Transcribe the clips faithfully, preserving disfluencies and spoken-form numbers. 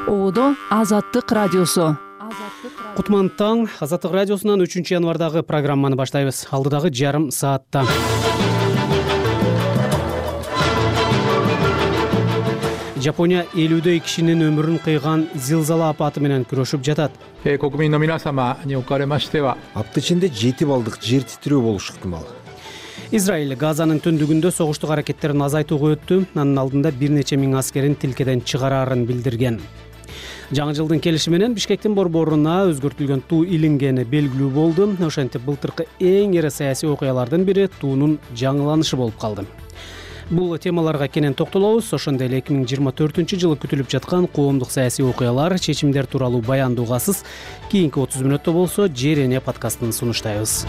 Оодо Азаттык радиосу. Кутман таң, Азаттык радиосунан үчүнчү январдагы программаны баштайбыз. Алдыдагы жарым саатта. Жапония элүүдөй кишинин өмүрүн кыйган зилзала апаты менен күрөшүп жатат. 国民の皆様におかれましては апта ичинде жети балдык жер титирөө болушу ыктымал. Израиль Газанын түндүгүндө согуштук аракеттерин азайтууга өттү. Анын алдында бир нече миң аскерин тилкеден чыгарарын билдирген. Жаңы жылдын келиши менен Бишкектин борборуна өзгөртүлгөн туу илингени белгилүү болду. Ошентип былтыркы эң эре саясий окуялардын бири туунун жаңыланышы болуп калды. Бул темаларга кенен токтолобуз. Ошондой эле эки миң жыйырма төртүнчү жылы күтүлүп жаткан коомдук саясий окуялар, чечимдер тууралуу баяндоогасыз кийинки отуз мүнөттө болсо Жер эне подкастын сунуштайбыз.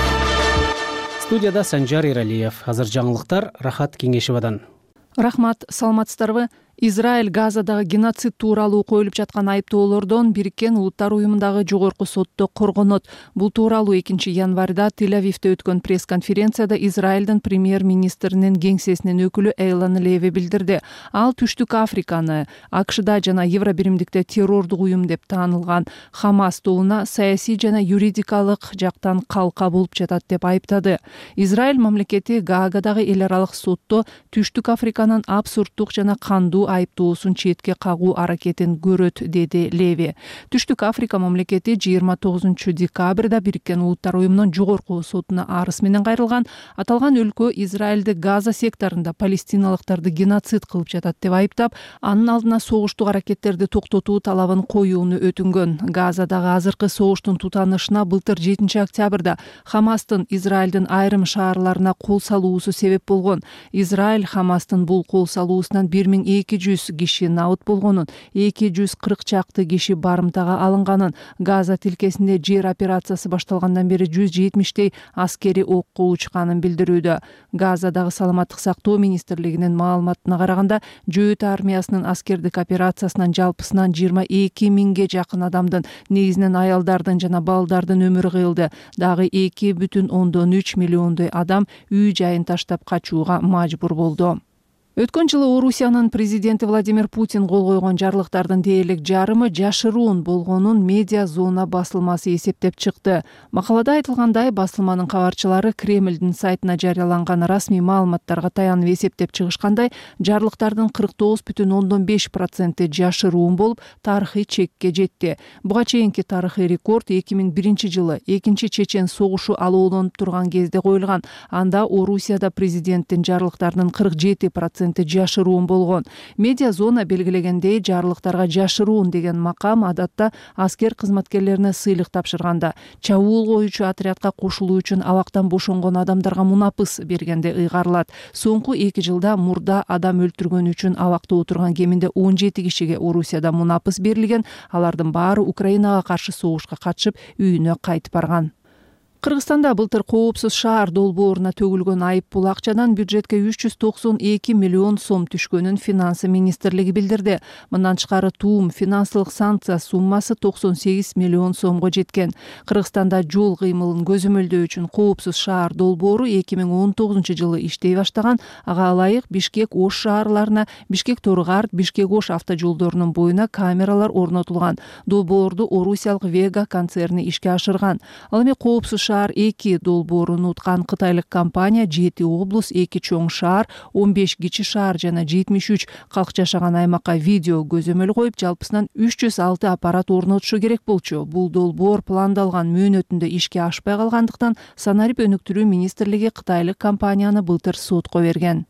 Студияда Санжар Иралиев. Азыр жаңылыктар Рахат Кеңешевадан. Рахмат, саламатсыздарбы? Израиль Газадагы геноцид тууралуу коюлуп жаткан айыптоолордон Бириккен Улуттар уюмундагы жогорку сотто коргонот. Бул тууралуу экинчи январда Тель-Авивде өткөн пресс-конференцияда Израилдин премьер-министринин кеңсесинин өкүлү Эйлан Леви билдирди. Ал Түштүк Африканы АКШда жана Евробиримдикте террордук уюм деп таанылган Хамас тобуна саясий жана юридикалык жактан калка болуп жатат деп айыптады. Израиль мамлекети Гаагадагы эл аралык сотто Түштүк Африканын абсурддук жана кандуу айыптоосун четке кагуу аракетин көрөт, деди Леви. Түштүк Африка мамлекети жыйырма тогузунчу декабрда Бириккен Улуттар уюмунун жогорку сотуна арыз менен кайрылган. Аталган өлкө Израилди Газа секторунда палестиналыктарды геноцид кылып жатат деп айыптап, анын алдына согуштук аракеттерди токтотуу талабын коюуну өтүнгөн. Газадагы азыркы согуштун тутанышына былтыр жетинчи октябрда Хамастын Израилдин айрым шаарларына кол салуусу себеп болгон. Израиль Хамастын бул кол салуусунан бир миң эки жүз киши набыт болгонун, эки жүз кырк чакты киши барымтага алынганын, Газа тилкесинде жер операциясы башталгандан бери жүз жетимиштей аскери окко учканын билдирүүдө. Газадагы саламаттык сактоо министрлигинин маалыматына караганда, Жөөт армиясынын аскердик операциясынан жалпысынан жыйырма эки миңге жакын адамдын, негизинен аялдардын жана балдардын өмүрү кыйылды. Дагы эки бүтүн ондон үч миллиондой адам үй жайын таштап качууга мажбур болду. Өткөн жылы Орусиянын президенти Владимир Путин кол койгон жарлыктардын дээрлик жарымы жашыруун болгонун Медиа Зона басылмасы эсептеп чыкты. Макалада айтылгандай, басылманын кабарчылары Кремлдин сайтына жарыяланган расмий маалыматтарга таянып эсептеп чыгышкандай, жарлыктардын кырк тогуз бүтүн ондон беш проценти жашыруун болуп, тарыхый чекке жетти. Буга чейинки тарыхый рекорд эки миң биринчи жылы экинчи чечен согушу алоолонуп турган кезде коюлган. Анда Орусияда президенттин жарлыктарынын кырк жети проценти жашыруун болгон. Медиа Зона белгилегендей, жарлыктарга жашыруун деген макам адатта аскер кызматкерлерине сыйлык тапшырганда, чабуул коюучу отрядка кошулуу үчүн абактан бошонгон адамдарга мунапыс бергенде ыйгарылат. Соңку эки жылда мурда адам өлтүргөн үчүн абакта отурган кеминде он жети кишиге Орусияда мунапыс берилген. Алардын баары Украинага каршы согушка катышып, үйүнө кайтып барган. Кыргызстанда былтыр коопсуз шаар долбооруна төгүлгөн айып бул акчадан бюджетке үч жүз токсон эки миллион сом түшкөнүн Финансы министрлиги билдирди. Мындан тышкары туум финансылык санкция суммасы токсон сегиз миллион сомго жеткен. Кыргызстанда жол кыймылын көзөмөлдөө үчүн коопсуз шаар долбоору эки миң он тогузунчу жылы иштей баштаган. Ага ылайык Бишкек Ош шаарларына, Бишкек Торгарт, Бишкек Ош автожолдорунун боюна камералар орнотулган. Долбоорду Орусиялык Вега концерни ишке ашырган. Ал эми коопсуз шаар эки долбоорун уткан кытайлык компания жети облус, эки чоң шаар, он беш кичи шаар жана жетимиш үч калк жашаган аймакка видео көзөмөл коюп, жалпысынан үч жүз алты аппарат орнотушу керек болчу. Бул долбоор пландалган мөөнөтүндө ишке ашпай калгандыктан Санарип өнүктүрүү министрлиги кытайлык компанияны былтыр сотко берген.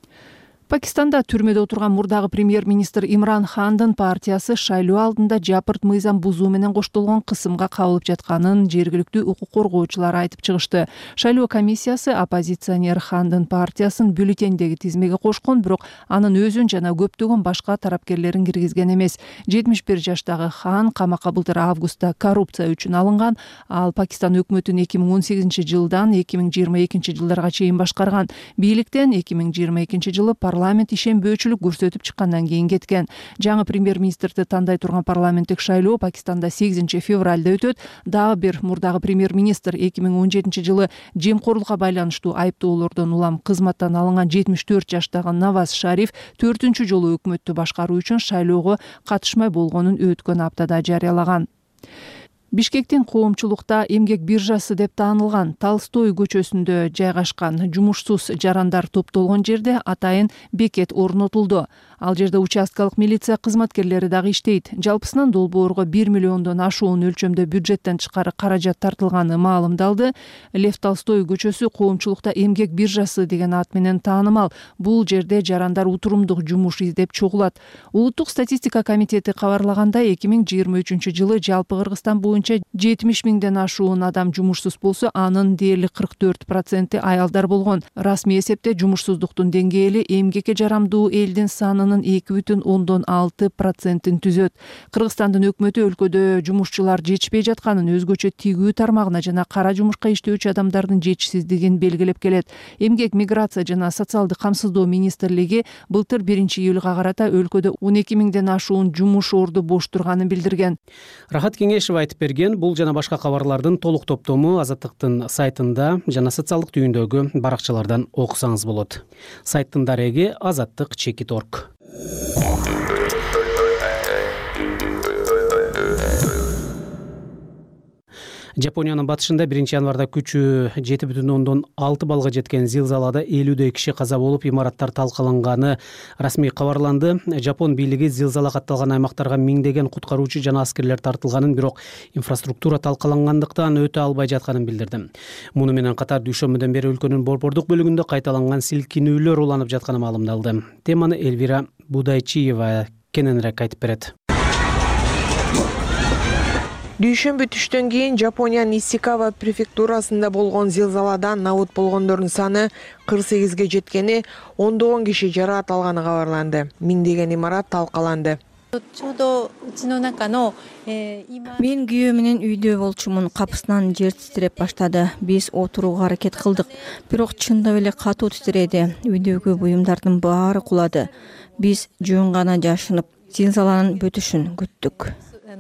Пакистанда түрмөдө отурган мурдагы премьер-министр Имран Хандын партиясы шайлоо алдында жапырт мыйзам бузуу менен коштолгон кысымга кабылып жатканын жергиликтүү укук коргоочулар айтып чыгышты. Шайлоо комиссиясы оппозиционер Хандын партиясын бюллетендеги тизмеге кошкон, бирок анын өзүн жана көптөгөн башка тарапкерлерин киргизген эмес. жетимиш бир жаштагы Хан камакка былтыр августта коррупция үчүн алынган. Ал Пакистан өкмөтүн эки миң он сегизинчи жылдан эки миң жыйырма экинчи жылдарга чейин башкарган. Бийликтен эки миң жыйырма экинчи жылы парламент парламент ишенбөөчүлүк көрсөтүп чыккандан кийин кеткен. Жаңы премьер-министрди тандай турган парламенттик шайлоо Пакистанда сегизинчи февралда өтөт. Дагы бир мурдагы премьер-министр эки миң он жетинчи жылы жемкорлукка байланыштуу айыптоолордон улам кызматтан алынган жетимиш төрт жаштагы Наваз Шариф төртүнчү жолу өкмөттү башкаруу үчүн шайлоого катышмай болгонун өткөн аптада жарыялаган. Бишкектин коомчулукта эмгек биржасы деп таанылган Толстой көчөсүндө жайгашкан жумушсуз жарандар топтолгон жерде атайын бекет орнотулду. Ал жерде участкалык милиция кызматкерлери дагы иштейт. Жалпысынан долбоорго бир миллиондон ашуун өлчөмдө бюджеттен тышкары каражат тартылганы маалымдалды. Лев Толстой көчөсү коомчулукта эмгек биржасы деген ат менен таанымал. Бул жерде жарандар утурумдук жумуш издеп чогулат. Улуттук статистика комитети кабарлагандай эки миң жыйырма үчүнчү жылы жалпы Кыргызстан боюнча жетимиш миңден ашуун адам жумушсуз болсо, анын дээрлик кырк төрт проценти аялдар болгон. Расмий эсепте жумушсуздуктун деңгээли эмгекке жарамдуу элдин санынын эки бүтүн ондон алты процентин түзөт. Кыргызстандын өкмөтү өлкөдө жумушчулар жетишпей жатканын, өзгөчө тигүү тармагына жана кара жумушка иштөөчү адамдардын жетишсиздигин белгилеп келет. Эмгек, миграция жана социалдык камсыздоо министрлиги былтыр биринчи июлга карата өлкөдө он эки миңден ашуун жумуш орду бош турганын билдирген. Рахат Кеңешева айтып берген. Бул жана башка кабарлардын толук топтому Азаттыктын сайтында жана социалдык түйүндөгү баракчалардан окусаңыз болот. Сайттын дареги азаттык чекит орг. Жапониянын батышында биринчи январда күчү жети бүтүн ондон алты балга жеткен зилзалада элүүдөй киши каза болуп, имараттар талкаланганы расмий кабарланды. Жапон бийлиги зилзала катталган аймактарга миңдеген куткаруучу жана аскерлер тартылганын, бирок инфраструктура талкалангандыктан өтө албай жатканын билдирди. Муну менен катар дүйшөмбүдөн бери өлкөнүн борбордук бөлүгүндө кайталанган силкинүүлөр уланып жатканы маалымдалды. Теманы Эльвира Будайчиева кененирээк айтып берет. Дүйшөмбү түштөн кийин Жапониянын Исикава префектурасында болгон зилзаладан набут болгондордун саны кырк сегизге жеткени, ондогон киши жараат алганы кабарланды. Миңдеген имарат талкаланды. Мен күйөө менен үйдө болчумун, капысынан жер титиреп баштады. Биз отурууга аракет кылдык, бирок чындап эле катуу титиреди. Үйдөгү буюмдардын баары кулады. Биз жөн гана жашынып, зилзаланын бүтүшүн күттүк.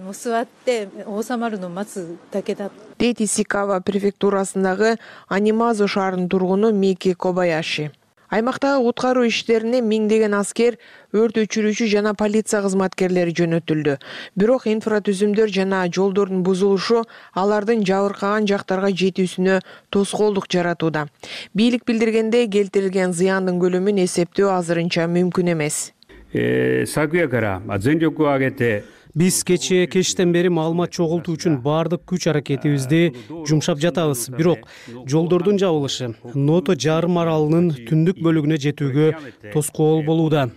Дейт Исикава префектурасындагы Анимазу шаарынын тургуну Мики Кобаяши. Аймактагы куткаруу иштерине миңдеген аскер, өрт өчүрүүчү жана полиция кызматкерлери жөнөтүлдү. Бирок инфратүзүмдөр жана жолдордун бузулушу алардын жабыркаган жактарга жетүүсүнө тоскоолдук жаратууда. Бийлик билдиргендей, келтирилген зыяндын көлөмүн эсептөө азырынча мүмкүн эмес. Биз кечээ кечтен бери маалымат чогултуу үчүн баардык күч аракетибизди жумшап жатабыз. Бирок жолдордун жабылышы Ното жарым аралынын түндүк бөлүгүнө жетүүгө тоскоол болууда.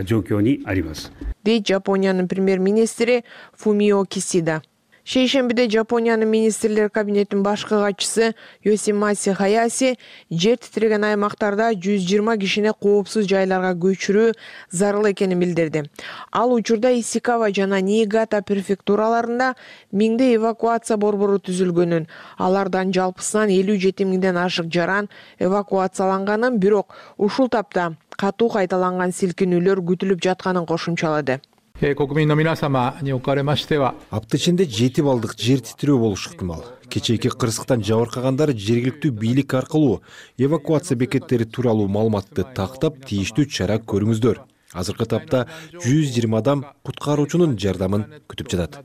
Дейт Жапониянын премьер-министри Фумио Кисида. Шейшембиде Жапониянын министрлер кабинетинин башкы катчысы Йосимаси Хаяси жер титиреген аймактарда жүз жыйырма кишини коопсуз жайларга көчүрүү зарыл экенин билдирди. Ал учурда Исикава жана Ниигата префектураларында миңде эвакуация борбору түзүлгөнүн, алардан жалпысынан элүү жети миңден ашык жаран эвакуацияланганын, бирок ушул тапта катуу кайталанган силкинүүлөр күтүлүп жатканын кошумчалады. Апта ичинде жети балдык жер титирөө болушу ыктымал. Кечээки кырсыктан жабыркагандар жергиликтүү бийлик аркылуу эвакуация бекеттери тууралуу маалыматты тактап, тийиштүү чара көрүңүздөр. Азыркы тапта жүз жыйырма адам куткаруучунун жардамын күтүп жатат.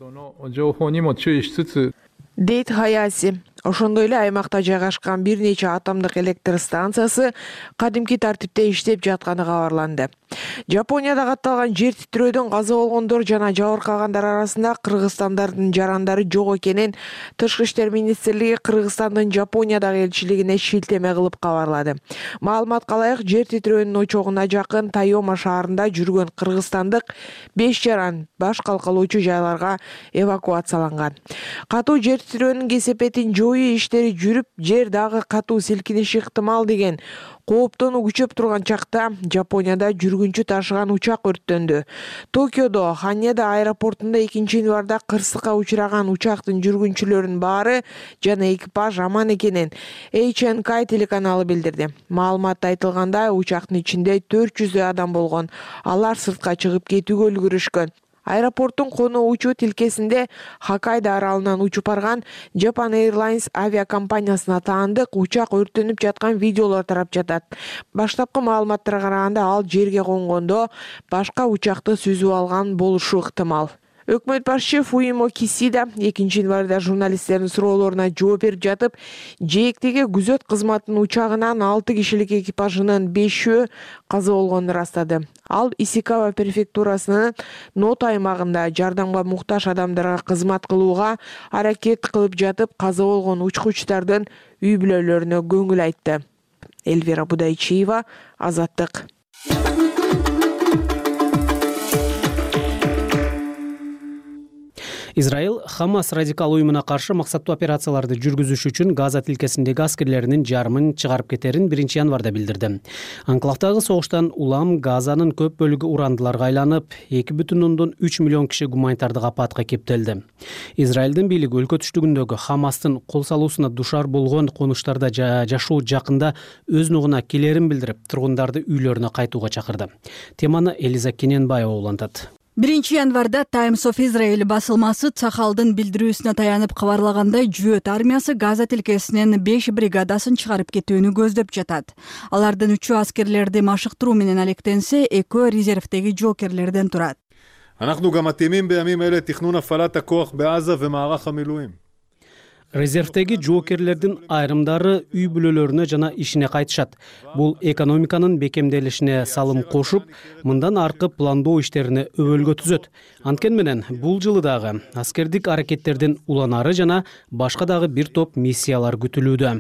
Дейт Хаяси. Ошондой эле аймакта жайгашкан бир нече атомдук электр станциясы кадимки тартипте иштеп жатканы кабарланды. Жапонияда катталган жер титирөөдөн каза болгондор жана жабыркагандар арасында кыргызстандардын жарандары жок экенин Тышкы иштер министрлиги Кыргызстандын Жапониядагы элчилигине шилтеме кылып кабарлады. Маалыматка ылайык, жер титирөөнүн очогуна жакын Тайома шаарында жүргөн кыргызстандык беш жаран баш калкалоочу жайларга эвакуацияланган. Катуу жер титирөөнүн кесепетин жоюу иштери жүрүп, жер дагы катуу силкиниши ыктымал деген Кооптонуу күчөп турган чакта Жапонияда жүргүнчү ташыган учак өрттөндү. Токиодо Ханеда аэропортунда экинчи январда кырсыкка учураган учактын жүргүнчүлөрүнүн баары жана экипаж аман экенин эйч эн кей телеканалы билдирди. Маалыматта айтылгандай, учактын ичинде төрт жүздөй адам болгон. Алар сыртка чыгып кетүүгө үлгүрүшкөн. Аэропорттун конуу учуу тилкесинде Хоккайдо аралынан учуп барган Japan Airlines авиакомпаниясына таандык учак өрттөнүп жаткан видеолор тарап жатат. Баштапкы маалыматтарга караганда, ал жерге конгондо башка учакты сүзүп алган болушу ыктымал. Өкмөт башчы Фумио Кисида экинчи январда журналисттердин суроолоруна жооп берип жатып, жээктеги күзөт кызматынын учагынан алты кишилик экипажынын бешөө каза болгонун ырастады. Ал Исикава префектурасынын Ното аймагында жардамга муктаж адамдарга кызмат кылууга аракет кылып жатып, каза болгон учкучтардын үй бүлөлөрүнө көңүл айтты. Эльвира Будайчиева, Азаттык. Израиль Хамас радикал уюмуна каршы максаттуу операцияларды жүргүзүш үчүн Газа тилкесиндеги аскерлеринин жарымын чыгарып кетерин биринчи январда билдирди. Анклавдагы согуштан улам Газанын көп бөлүгү урандыларга айланып, эки бүтүн ондон үч миллион киши гуманитардык апатка кептелди. Израилдин бийлиги өлкө түштүгүндөгү Хамастын кол салуусуна душар болгон конуштарда жашоо жакында өз нугуна келерин билдирип, тургундарды үйлөрүнө кайтууга чакырды. Теманы Элиза Кененбаева улантат. биринчи январда Times of Israel басылмасы Цахалдын билдирүүсүнө таянып кабарлагандай, Жөөт армиясы Газа тилкесинен беш бригадасын чыгарып кетүүнү көздөп жатат. Алардын үчөө аскерлерди машыктыруу менен алектенсе, экөө резервдеги жокерлерден турат. אנחנו גם מתאימים בימים אלה תכנון הפעלת הכוח בעזה ומערך המילואים. Резервдеги жоокерлердин айрымдары үй бүлөлөрүнө жана ишине кайтышат. Бул экономиканын бекемделишине салым кошуп, мындан аркы пландоо иштерине өбөлгө түзөт. Анткени менен бул жылы дагы аскердик аракеттердин уланары жана башка дагы бир топ миссиялар күтүлүүдө.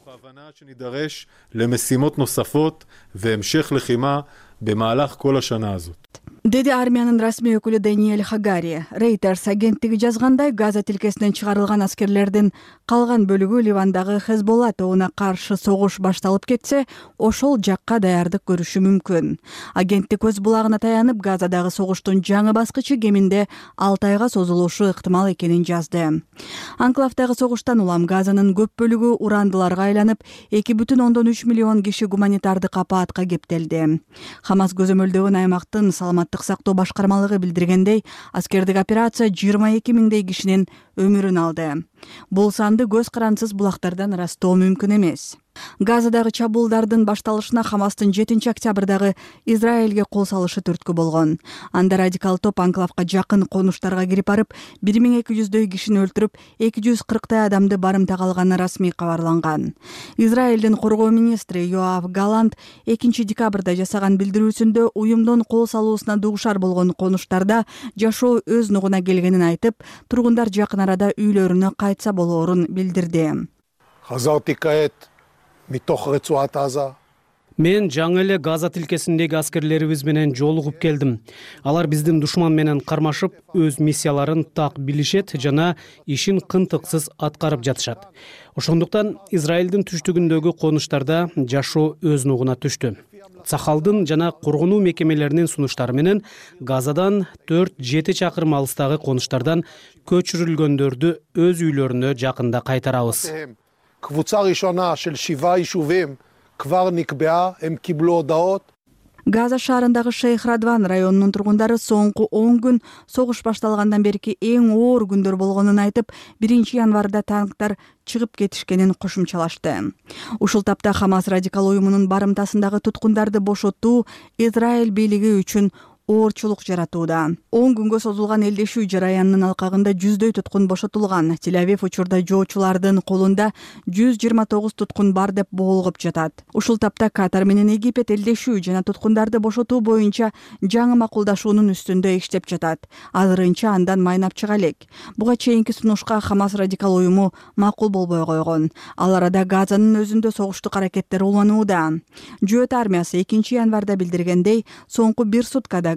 שנידרש למשימות נוספות והמשך לחימה במהלך כל השנה הזאת. Деди армиянын расмий өкүлү Даниэль Хагари. Reuters агенттиги жазгандай, Газа тилкесинен чыгарылган аскерлердин калган бөлүгү Ливандагы Хезболла тобуна каршы согуш башталып кетсе, ошол жакка даярдык көрүшү мүмкүн. Агенттик өз булагына таянып, Газадагы согуштун жаңы баскычы кеминде алты айга созулушу ыктымал экенин жазды. Анклавдагы согуштан улам Газанын көп бөлүгү урандыларга айланып, эки бүтүн ондон үч миллион киши гуманитардык апаатка кептелди. Хамас көзөмөлдөгөн аймактын саламаттык сактоо башкармалыгы билдиргендей, аскердик операция жыйырма эки миңдей кишинин өмүрүн алды. Бул санды көз карансыз булактардан ырастоо мүмкүн эмес. Газадагы чабуулдардын башталышына Хамастын жетинчи октябрдагы Израилге кол салышы түрткү болгон. Анда радикал топ анклавга жакын конуштарга кирип барып, бир миң эки жүздөй кишини өлтүрүп, эки жүз кырктай адамды барымтага алганы расмий кабарланган. Израилдин коргоо министри Йоав Галант экинчи декабрда жасаган билдирүүсүндө уюмдун кол салуусуна дуушар болгон конуштарда жашоо өз нугуна келгенин айтып, тургундар жакын арада үйлөрүнө кайтса болоорун билдирди. Мен жаңы эле Газа тилкесиндеги аскерлерибиз менен жолугуп келдим. Алар биздин душман менен кармашып, өз миссияларын так билишет жана ишин кынтыксыз аткарып жатышат. Ошондуктан Израилдин түштүгүндөгү конуштарда жашоо өз нугуна түштү. Цахалдын жана коргонуу мекемелеринин сунуштары менен Газадан төрт жети чакырым алыстагы конуштардан көчүрүлгөндөрдү өз үйлөрүнө жакында кайтарабыз. קבוצה ראשונה של שבעה יישובים כבר נקבעה, הם קיבלו הודעות. Газа шаарындагы Шейх Радван районунун тургундары соңку он күн согуш башталгандан берки эң оор күндөр болгонун айтып, биринчи январда танктар чыгып кетишкенин кошумчалашты. Ушул тапта Хамас радикал уюмунун барымтасындагы туткундарды бошотуу Израиль бийлиги үчүн оорчулук жаратууда. он күнгө созулган элдешүү жараянынын алкагында жүздөй туткун бошотулган. Тель-Авив учурда жоочулардын колунда жүз жыйырма тогуз туткун бар деп боолгоп жатат. Ушул тапта Катар менен Египет элдешүү жана туткундарды бошотуу боюнча жаңы макулдашуунун үстүндө иштеп жатат. Азырынча андан майнап чыга элек. Буга чейинки сунушка Хамас радикал уюму макул болбой койгон. Ал арада Газанын өзүндө согуштук аракеттер уланууда. Жөөт армиясы экинчи январда билдиргендей, соңку бир суткада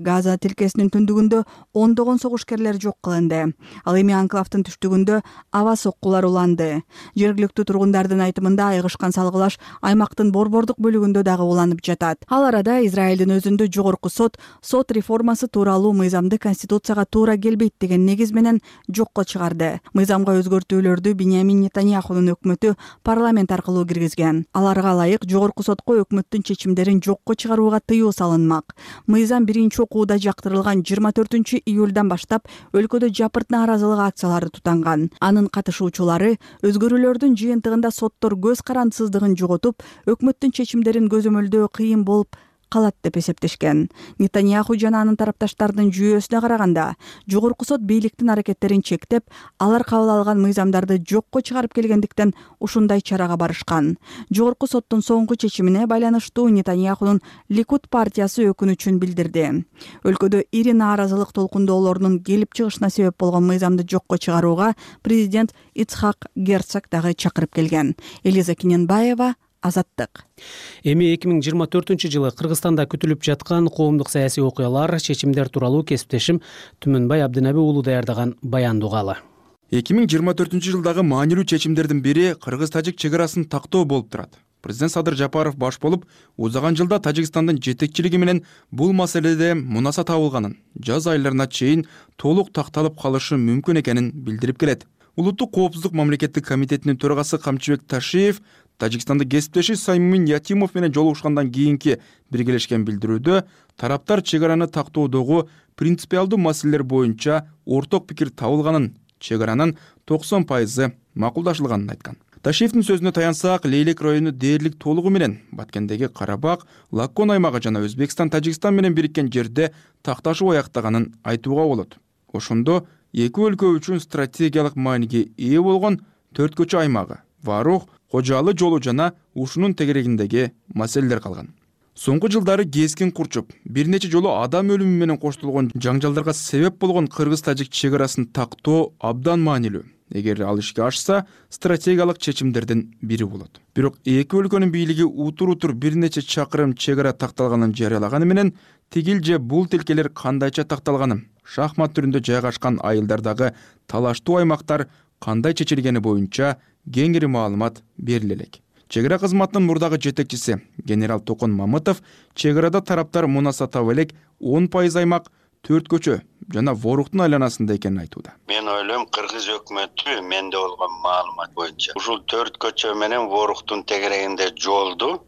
Газа тилкесинин түндүгүндө ондогон согушкерлер жок кылынды. Ал эми анклавдын түштүгүндө аба соккулар уланды. Жергиликтүү тургундардын айтымында айгышкан салгылаш аймактын борбордук бөлүгүндө дагы уланып жатат. Ал арада Израилдин өзүндө жогорку сот сот реформасы тууралуу мыйзамды конституцияга туура келбейт деген негиз менен жокко чыгарды. Мыйзамга өзгөртүүлөрдү Биньямин Нетаньяхунун өкмөтү парламент аркылуу киргизген. Аларга ылайык жогорку сотко өкмөттүн чечимдерин жокко чыгарууга тыюу салынмак. Мыйзам биринчи окууда жактырылган жыйырма төртүнчү июлдан баштап өлкөдө жапырт нааразылык акциялары тутанган. Анын катышуучулары өзгөрүүлөрдүн жыйынтыгында соттор көз карандысыздыгын жоготуп, өкмөттүн чечимдерин көзөмөлдөө кыйын болуп калат деп эсептешкен. Нетаньяху жана анын тарапташтарынын жүйөсүнө караганда, жогорку сот бийликтин аракеттерин чектеп, алар кабыл алган мыйзамдарды жокко чыгарып келгендиктен ушундай чарага барышкан. Жогорку соттун соңку чечимине байланыштуу Нетаньяхунун Ликуд партиясы өкүнүчүн билдирди. Өлкөдө ири нааразылык толкундоолорунун келип чыгышына себеп болгон мыйзамды жокко чыгарууга президент Ицхак Герцог дагы чакырып келген. Элиза Киненбаева, Азаттык. Эми эки миң жыйырма төртүнчү жылы Кыргызстанда күтүлүп жаткан коомдук саясий окуялар, чечимдер тууралуу кесиптешим Түмөнбай Абдынаби уулу даярдаган баянды угалы. эки миң жыйырма төртүнчү жылдагы маанилүү чечимдердин бири кыргыз-тажик чек арасын тактоо болуп турат. Президент Садыр Жапаров баш болуп, узаган жылда Тажикстандын жетекчилиги менен бул маселеде мунаса табылганын, жаз айларына чейин толук такталып калышы мүмкүн экенин билдирип келет. Улуттук коопсуздук мамлекеттик комитетинин төрагасы Камчыбек Ташиев Тажикстандык кесиптеши Саймин Ятимов менен жолугушкандан кийинки биргелешкен билдирүүдө тараптар чек араны тактоодогу принципиалдуу маселелер боюнча орток пикир табылганын, чек аранын токсон пайызы макулдашылганын айткан. Ташиевдин сөзүнө таянсак, Лейлек району дээрлик толугу менен Баткендеги Карабак, Лаккон аймагы жана Өзбекстан, Тажикстан менен бириккен жерде такташуу аяктаганын айтууга болот. Ошондо эки өлкө үчүн стратегиялык мааниге ээ болгон төрткөчө аймагы, Варух, Кожалы жолу жана ушунун тегерегиндеги маселелер калган. Соңку жылдары кескин курчуп, бир нече жолу адам өлүмү менен коштолгон жаңжалдарга себеп болгон кыргыз-тажик чек арасын тактоо абдан маанилүү. Эгер ал ишке ашса, стратегиялык чечимдердин бири болот. Бирок эки өлкөнүн бийлиги утур-утур бир нече чакырым чек ара такталганын жарыялаганы менен тигил же бул тилкелер кандайча такталганын, шахмат түрүндө жайгашкан айылдардагы талаштуу аймактар кандай чечилгени боюнча кеңири маалымат бериле элек. Чек ара кызматынын мурдагы жетекчиси генерал Токон Мамытов чек арада тараптар мунаса таба элек он пайыз аймак, төрт көчө жана Воруктун айланасында экенин айтууда. Мен ойлойм, кыргыз өкмөтү менде болгон маалымат боюнча ушул төрт көчө менен Воруктун тегерегинде жолду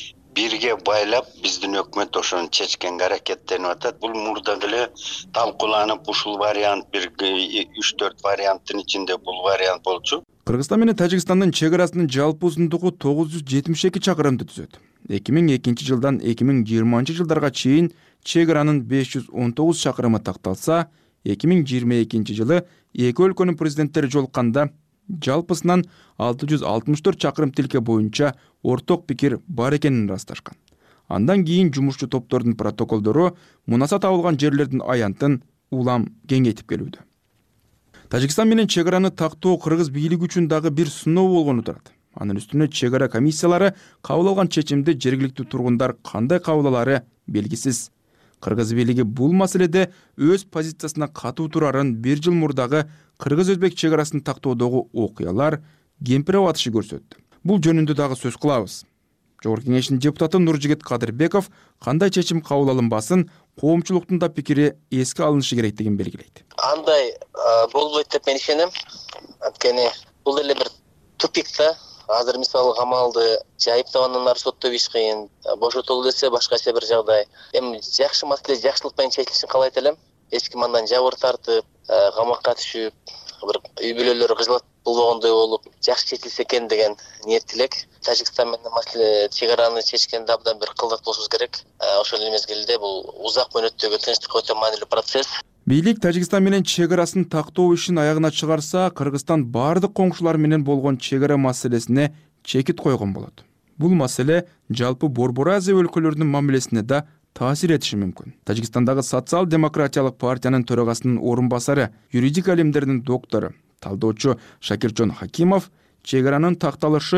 бирге байлап биздин өкмөт ошону чечкенге аракеттенип атат. Бул мурда деле талкууланып, ушул вариант бир үч төрт варианттын ичинде бул вариант болчу. Кыргызстан менен Тажикстандын чек арасынын жалпы узундугу тогуз жүз жетимиш эки чакырымды түзөт. эки миң экинчи жылдан эки миң жыйырманчы жылдарга чейин чек аранын беш жүз он тогуз чакырымы такталса, эки миң жыйырма экинчи жылы эки өлкөнүн президенттери жолукканда жалпысынан алты жүз алтымыш төрт чакырым тилке боюнча орток пикир бар экенин ырасташкан. Андан кийин жумушчу топтордун протоколдору мунаса табылган жерлердин аянтын улам кеңейтип келүүдө. Тажикстан менен чек араны тактоо кыргыз бийлиги үчүн дагы бир сыноо болгону турат. Анын үстүнө чек ара комиссиялары кабыл алган чечимди жергиликтүү тургундар кандай кабыл алары белгисиз. Кыргыз бийлиги бул маселеде өз позициясына катуу турарын бир жыл мурдагы кыргыз-өзбек чек арасын тактоодогу окуялар кемпире батышы көрсөттү. Бул жөнүндө дагы сөз кылабыз. Жогорку кеңештин депутаты Нуржигит Кадырбеков кандай чечим кабыл алынбасын, коомчулуктун да пикири эске алынышы керектигин белгилейт. Андай болбойт деп мен ишенем. Анткени бул эле бир тупик да. Азыр мисалы камалды айыптабандан сотто беш кыйын, бошотолду десе башкача бир жагдай. Эми жакшы маселе жакшылык менен чечилишин каалайт элем. Эч ким андан жабыр тартып, камакка түшүп, бир үй бүлөлөр кыжылат болбогондой болуп, жакшы чечилсе экен деген ниет тилек. Тажикстан менен маселе чек араны чечкенде абдан бир кылдат болушубуз керек. Ошол эле мезгилде бул узак мөөнөттөгү тынчтыкка өтө маанилүү процесс. Бийлик Тажикстан менен чек арасын тактоо ишин аягына чыгарса, Кыргызстан бардык коңшулар менен болгон чек ара маселесине чекит койгон болот. Бул маселе жалпы Борбор Азия өлкөлөрүнүн мамилесине да таасир этиши мүмкүн. Тажикстандагы социал-демократиялык партиянын төрагасынын орун басары, юридика илимдеринин доктору, талдоочу Шакиржон Хакимов чек аранын такталышы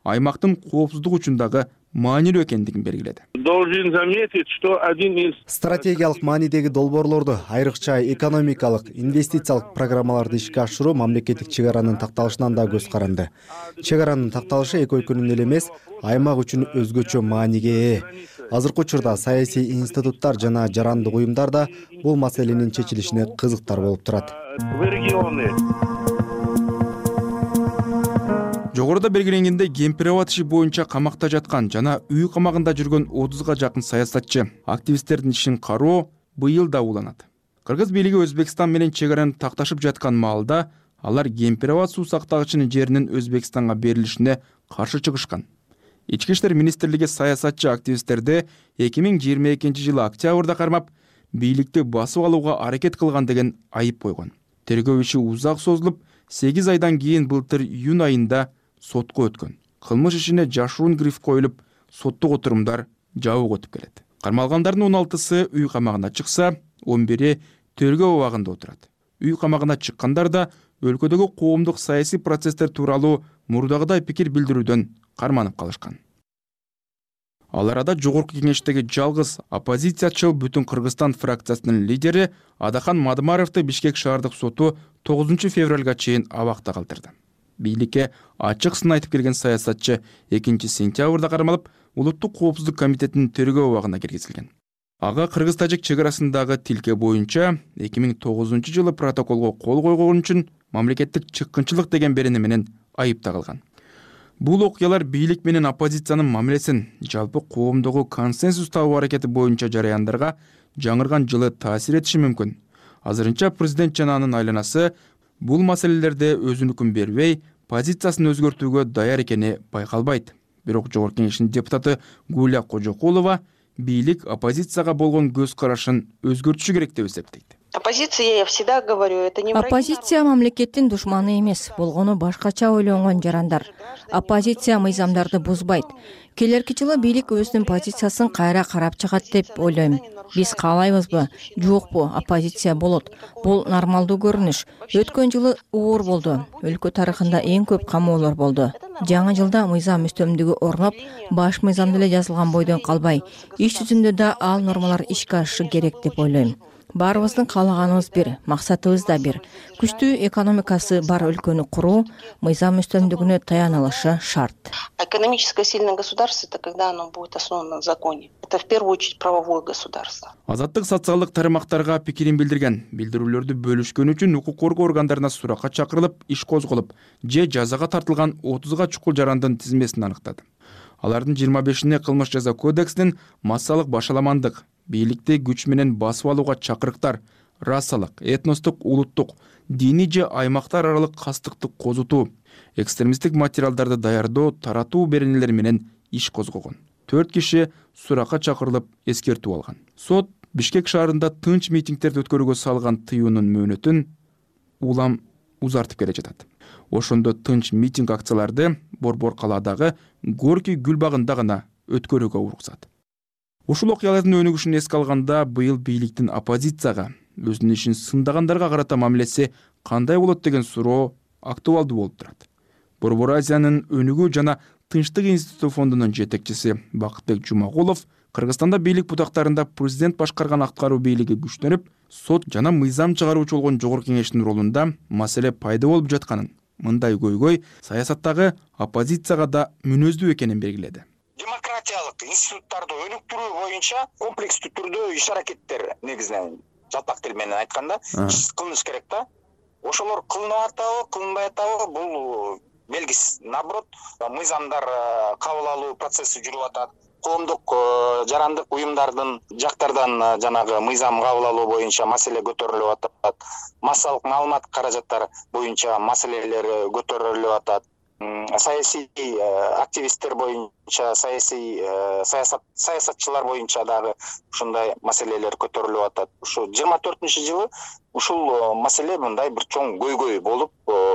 аймактын коопсуздук үчүн дагы маанилүү экендигин белгиледи. Стратегиялык маанидеги долбоорлорду, айрыкча экономикалык, инвестициялык программаларды ишке ашыруу мамлекеттик чек аранын такталышынан да көз каранды. Чек аранын такталышы эки өлкөнүн эле эмес, аймак үчүн өзгөчө мааниге ээ. Азыркы учурда саясий институттар жана жарандык уюмдар да бул маселенин чечилишине кызыктар болуп турат. Жогоруда белгиленгендей, Кемпирабад иши боюнча камакта жаткан жана үй камагында жүргөн отузга жакын саясатчы, активисттердин ишин кароо быйыл да уланат. Кыргыз бийлиги Өзбекстан менен чек араны такташып жаткан маалда алар Кемпирабад суу сактагычынын жеринин Өзбекстанга берилишине каршы чыгышкан. Ички иштер министрлиги саясатчы активисттерди эки миң жыйырма экинчи жылы октябрда кармап, бийликти басып алууга аракет кылган деген айып койгон. Тергөө иши узак созулуп, сегиз айдан кийин былтыр июнь айында сотко өткөн. Кылмыш ишине жашыруун гриф коюлуп, соттук отурумдар жабык өтүп келет. Кармалгандардын он алтысы үй камагына чыкса, он бири тергөө абагында отурат. Үй камагына чыккандар да өлкөдөгү коомдук саясий процесстер тууралуу мурдагыдай пикир билдирүүдөн карманып калышкан. Ал арада жогорку кеңештеги жалгыз оппозициячыл Бүтүн Кыргызстан фракциясынын лидери Адахан Мадымаровду Бишкек шаардык соту тогузунчу февралга чейин абакта калтырды. Бийликке ачык сын айтып келген саясатчы экинчи сентябрда кармалып, Улуттук коопсуздук комитетинин тергөө абагына киргизилген. Ага кыргыз-тажик чек арасындагы тилке боюнча эки миң тогузунчу жылы протоколго кол койгон үчүн мамлекеттик чыккынчылык деген берени менен айыпталган. Бул окуялар бийлик менен оппозициянын мамилесин жалпы коомдогу консенсус табуу аракети боюнча жараяндарга жаңырган жылы таасир этиши мүмкүн. Азырынча президент жана анын айланасы бул маселелерде өзүнүкүн бербей, позициясын өзгөртүүгө даяр экени байкалбайт. Бирок жогорку кеңештин депутаты Гуля Кожокулова бийлик оппозицияга болгон көз карашын өзгөртүшү керек деп эсептейт. Оппозиция, я всегда говорю, это не Оппозиция мамлекеттин душманы эмес, болгону башкача ойлонгон жарандар. Оппозиция мыйзамдарды бузбайт. Келерки жылы бийлик өзүнүн позициясын кайра карап чыгат деп ойлойм. Биз каалайбызбы, жокпу, оппозиция болот. Бул нормалдуу көрүнүш. Өткөн жылы оор болду. Өлкө тарыхында эң көп камоолор болду. Жаңы жылда мыйзам үстөмдүгү орноп, баш мыйзамда эле жазылган бойдон калбай, иш жүзүндө да ал нормалар ишке ашышы керек деп ойлойм. Баарыбыздын каалаганыбыз бир, максатыбыз да бир. Күчтүү экономикасы бар өлкөнү куруу, мыйзам үстөмдүгүнө таянылышы шарт. Экономически сильное государство — это когда оно будет основано на законе. Это в первую очередь правовое государство. Азаттык социалдык тармактарга пикирин билдирген, билдирүүлөрдү бөлүшкөн үчүн укук коргоо органдарына суракка чакырылып, иш козголуп, же жазага тартылган отузга чукул жарандын тизмесин аныктады. Алардын жыйырма бешине кылмыш жаза кодексинин массалык башаламандык, бийликти күч менен басып алууга чакырыктар, расалык, этностук, улуттук, диний же аймактар аралык кастыктык козутуу, экстремисттик материалдарды даярдоо, таратуу беренелери менен иш козгогон. Төрт киши суракка чакырылып эскертүү алган. Сот Бишкек шаарында тынч митингдерди өткөрүүгө салган тыюунун мөөнөтүн улам узартып келе жатат. Ошондо тынч митинг акцияларды Борбор калаадагы Горький гүл багында гана өткөрүүгө уруксат. Ушул окуялардын өнүгүшүн эске алганда быйыл бийликтин оппозицияга, өзүнүн ишин сындагандарга карата мамилеси кандай болот деген суроо актуалдуу болуп турат. Борбор Азиянын өнүгүү жана тынчтык институту фондунун жетекчиси Бакытбек Жумагулов Кыргызстанда бийлик бутактарында президент башкарган аткаруу бийлиги күчтөнүп, сот жана мыйзам чыгаруучу болгон жогорку кеңештин ролунда маселе пайда болуп жатканын, мындай көйгөй саясаттагы оппозицияга да мүнөздүү экенин белгиледи. Демократиялык институттарды өнүктүрүү боюнча комплекстүү түрдө иш аракеттер негизинен жалпак тил менен айтканда кылыныш керек да. Ошолор кылынып атабы, кылынбай атабы бул белгисиз. Наоборот, мыйзамдар кабыл алуу процесси жүрүп атат. Коомдук жарандык уюмдардын жактардан жанагы мыйзам кабыл алуу боюнча маселе көтөрүлүп атат. Массалык маалымат каражаттар боюнча маселелер көтөрүлүп атат. Саясий активисттер боюнча, саясий саясат саясатчылар боюнча дагы ушундай маселелер көтөрүлүп атат. Ушу жыйырма төртүнчү жылы ушул маселе мындай бир чоң көйгөй болуп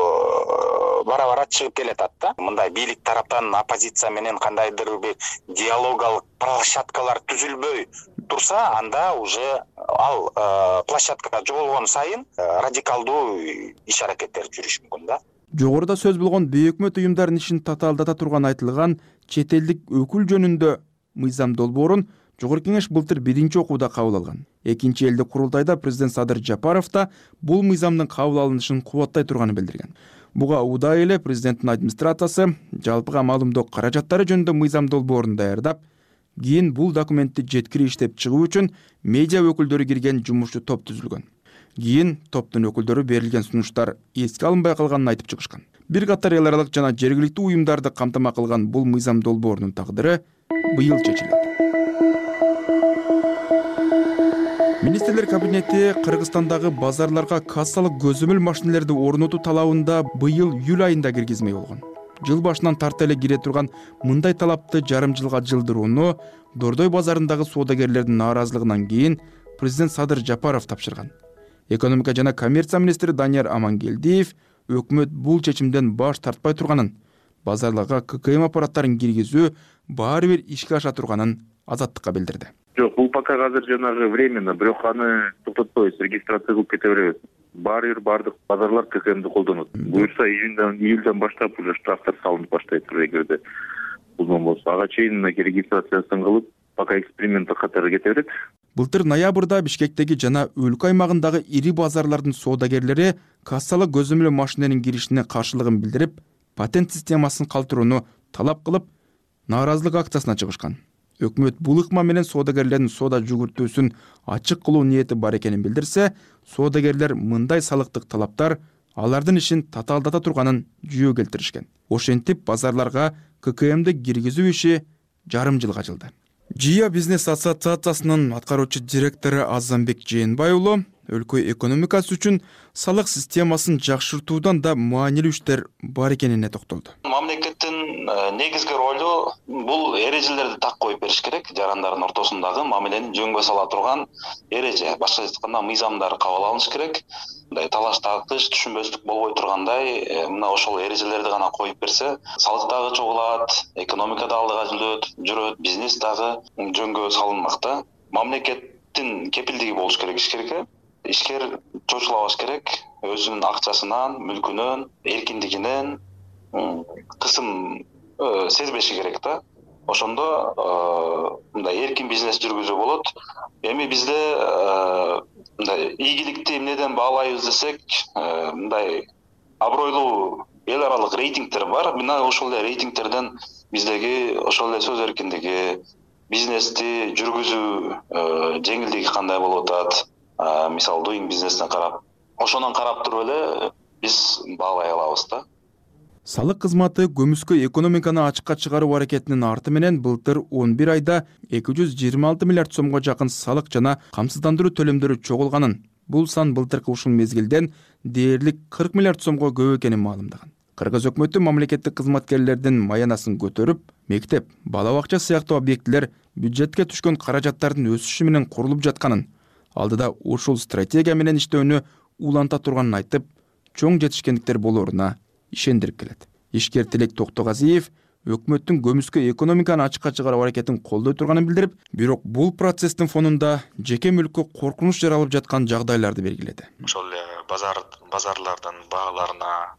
бара-бара чыгып келатат да. Мындай бийлик тараптан оппозиция менен кандайдыр бир диалогалык площадкалар түзүлбөй турса, анда уже ал площадка жоголгон сайын радикалдуу иш аракеттер жүрүшү мүмкүн да. Жогоруда сөз болгон бейөкмөт уюмдардын ишин татаалдата турган айтылган чет элдик өкүл жөнүндө мыйзам долбоорун Жогорку Кеңеш былтыр биринчи окууда кабыл алган. Экинчи элдик курултайда президент Садыр Жапаров да бул мыйзамдын кабыл алынышын кубаттай турганын билдирген. Буга удай эле президенттин администрациясы жалпыга маалымдоо каражаттары жөнүндө мыйзам долбоорун даярдап, кийин бул документти жеткири иштеп чыгуу үчүн медиа өкүлдөрү кирген жумушчу топ түзүлгөн. Кийин топтун өкүлдөрү берилген сунуштар эске алынбай калганын айтып чыгышкан. Бир катар эл аралык жана жергиликтүү уюмдарды камтама кылган бул мыйзам долбоорунун тагдыры быйыл чечилет. Министрлер кабинети Кыргызстандагы базарларга кассалык көзөмөл машинелерди орнотуу талабында быйыл июль айында киргизмей болгон. Жыл башынан тарта эле кире турган мындай талапты жарым жылга жылдырууну Дордой базарындагы соодагерлердин нааразылыгынан кийин президент Садыр Жапаров тапшырган. Экономика жана коммерция министри Данияр Амангелдиев өкмөт бул чечимден баш тартпай турганын, базарларга ККМ аппараттарын киргизүү баары бир ишке аша турганын Азаттыкка билдирди. Жок, бул пока азыр жанагы временно, бирок аны токтотпойбуз, регистрация кылып кете беребиз. Баары бир бардык базарлар ККМди колдонот. Буюрса июндан июльдан баштап уже штрафтар салынып баштайт эгерде бул болсо. Ага чейин регистрациясын кылып, пока эксперимент катары кете берет. Былтыр ноябрда Бишкектеги жана өлкө аймагындагы ири базарлардын соодагерлери кассалык көзөмөл машиненин киришине каршылыгын билдирип, патент системасын калтырууну талап кылып, нааразылык акциясына чыгышкан. Өкмөт бул ыкма менен соодагерлердин соода жүгүртүүсүн ачык кылуу ниети бар экенин билдирсе, соодагерлер мындай салыктык талаптар алардын ишин татаалдата турганын жүйө келтиришкен. Ошентип базарларга ККМди киргизүү иши жарым жылга жылды. ЖИА бизнес ассоциациясынын аткаруучу директору Азамбек Жээнбай уулу өлкө экономикасы үчүн салык системасын жакшыртуудан да маанилүү иштер бар экенине токтолду. Мамлекеттин негизги ролу бул эрежелерди так коюп бериш керек. Жарандардын ортосундагы мамилени жөнгө сала турган эреже, башкача айтканда мыйзамдар кабыл алыныш керек. Мындай талаш тартыш, түшүнбөстүк болбой тургандай, мына ошол эрежелерди гана коюп берсе, салык дагы чогулат, экономика да алдыга жүрөт, жүрөт, бизнес дагы жөнгө салынмак да. Мамлекеттин кепилдиги болуш керек ишкерге. Ишкер чочулабаш керек, өзүнүн акчасынан, мүлкүнөн, эркиндигинен кысым сезбеши керек да. Ошондо мындай эркин бизнес жүргүзүү болот. Эми бизде мындай ийгиликти эмнеден баалайбыз десек, мындай абройлуу эл аралык рейтингтер бар. Мына ошол эле рейтингтерден биздеги ошол эле сөз эркиндиги, бизнести жүргүзүү жеңилдиги кандай болуп атат? Мисалы doing бизнесине карап, ошонун карап туруп эле биз баалай алабыз да. Салык кызматы көмүскө экономиканы ачыкка чыгаруу аракетинин арты менен былтыр он бир айда эки жүз жыйырма алты миллиард сомго жакын салык жана камсыздандыруу төлөмдөрү чогулганын, бул сан былтыркы ушул мезгилден дээрлик кырк миллиард сомго көп экенин маалымдаган. Кыргыз өкмөтү мамлекеттик кызматкерлердин маянасын көтөрүп, мектеп, бала бакча сыяктуу объектилер бюджетке түшкөн каражаттардын өсүшү менен курулуп жатканын, алдыда ушул стратегия менен иштөөнү уланта турганын айтып, чоң жетишкендиктер болоруна ишендирип келет. Ишкер Тилек Токтогазиев өкмөттүн көмүскө экономиканы ачыкка чыгаруу аракетин колдой турганын билдирип, бирок бул процесстин фонунда жеке мүлккө коркунуч жаралып жаткан жагдайларды белгиледи. Ошол эле базар базарлардын бааларына,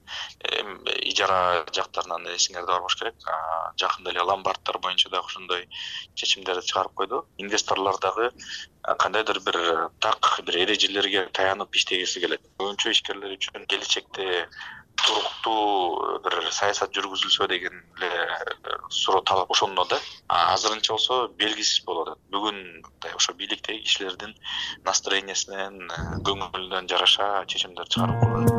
ижара жактарынан эсиңерде бар болуш керек. Жакында эле ломбардтар боюнча да ошондой чечимдерди чыгарып койду. Инвесторлор дагы кандайдыр бир так бир эрежелерге таянып иштегиси келет. Көбүнчө ишкерлер үчүн келечекте туруктуу бир саясат жүргүзүлсө деген эле суроо талап ошондо да. Азырынча болсо белгисиз болот. Бүгүн ошо бийликтеги кишилердин настроениясынан, көңүлүнөн жараша чечимдер чыгарып коет.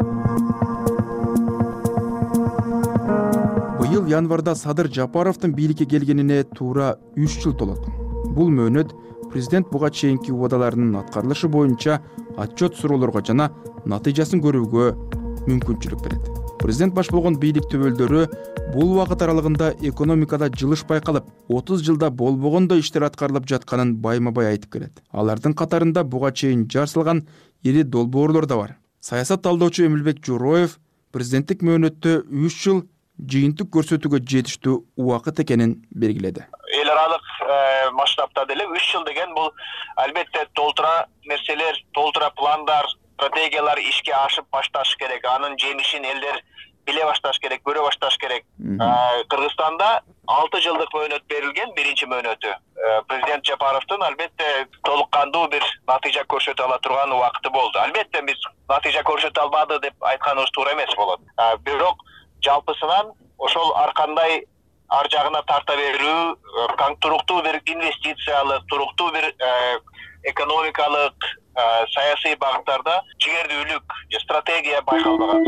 Быйыл январда Садыр Жапаровдун бийликке келгенине туура үч жыл толот. Бул мөөнөт президент буга чейинки убадаларынын аткарылышы боюнча отчет суроолорго жана натыйжасын көрүүгө мүмкүнчүлүк берет. Президент баш болгон бийлик төбөлдөрү бул убакыт аралыгында экономикада жылыш байкалып, отуз жылда болбогондой иштер аткарылып жатканын байма-бай айтып келет. Алардын катарында буга чейин жар салган ири долбоорлор да бар. Саясат талдоочу Эмилбек Журоев президенттик мөөнөттө үч жыл жыйынтык көрсөтүүгө жетиштүү убакыт экенин белгиледи. Эл аралык масштабта деле үч жыл деген бул албетте толтура нерселер, толтура пландар, стратегиялар ишке ашып башташ керек. Анын жемишин элдер биле башташ керек, көрө башташ керек. Кыргызстанда алты жылдык мөөнөт берилген, биринчи мөөнөтү. Президент Жапаровдун албетте толук кандуу бир натыйжа көрсөтө ала турган убакыты болду. Албетте биз натыйжа көрсөтө албады деп айтканыбыз туура эмес болот. Бирок жалпысынан ошол ар кандай ар жагына тарта берүү, туруктуу бир инвестициялык, туруктуу бир экономикалык, саясий багыттарда жигердүүлүк, стратегия байкалбаган.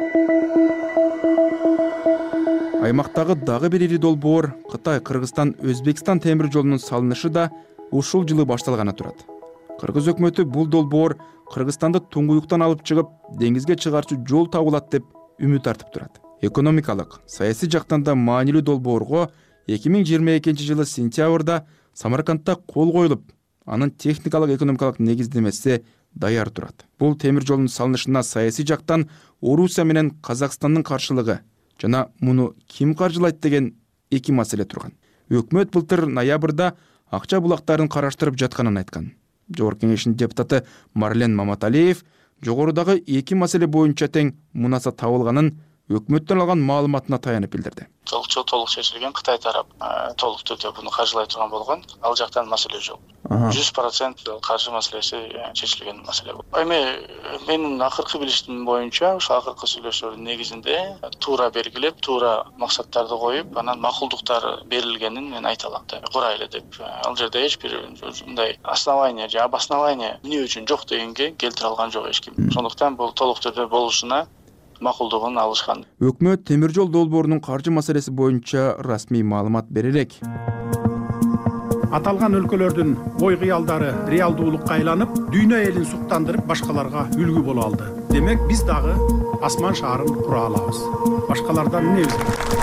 Аймактагы дагы бир ири долбоор Кытай, Кыргызстан, Өзбекстан темир жолунун салынышы да ушул жылы башталганы турат. Кыргыз өкмөтү бул долбоор Кыргызстанды туңгуюктан алып чыгып, деңизге чыгарчу жол табылат деп үмүт артып турат. Экономикалык, саясий жактан да маанилүү долбоорго эки миң жыйырма экинчи жылы сентябрда Самаркандта кол коюлуп, анын техникалык экономикалык негиздемеси даяр турат. Бул темир жолдун салынышына саясий жактан Орусия менен Казакстандын каршылыгы жана муну ким каржылайт деген эки маселе турган. Өкмөт былтыр ноябрда акча булактарын караштырып жатканын айткан. Жогорку кеңештин депутаты Марлен Маматалиев жогорудагы эки маселе боюнча тең мунаса табылганын өкмөттөн алган маалыматына таянып билдирди. Толукчу толук чечилген, Кытай тарап толук түрдө буну каржылай турган болгон, ал жактан маселе жок. жүз процент каржы маселеси чечилген маселе. Эми менин акыркы билишим боюнча, ошол акыркы сүйлөшүүлөрдүн негизинде туура белгилеп, туура максаттарды коюп, анан макулдуктар берилгенин мен айта алам. Курайлы деп. Ал жерде эч бир мындай основание же обоснование эмне үчүн жок дегенге келтире алган жок эч ким. Сондуктан бул толук түрдө болушуна макулдугун алышкан. Өкмөт темир жол долбоорунун каржы маселеси боюнча расмий маалымат бере элек. Аталган өлкөлөрдүн ой кыялдары реалдуулукка айланып, дүйнө элин суктандырып, башкаларга үлгү боло алды. Демек, биз дагы асман шаарын кура алабыз. Башкалардан эмнебиз?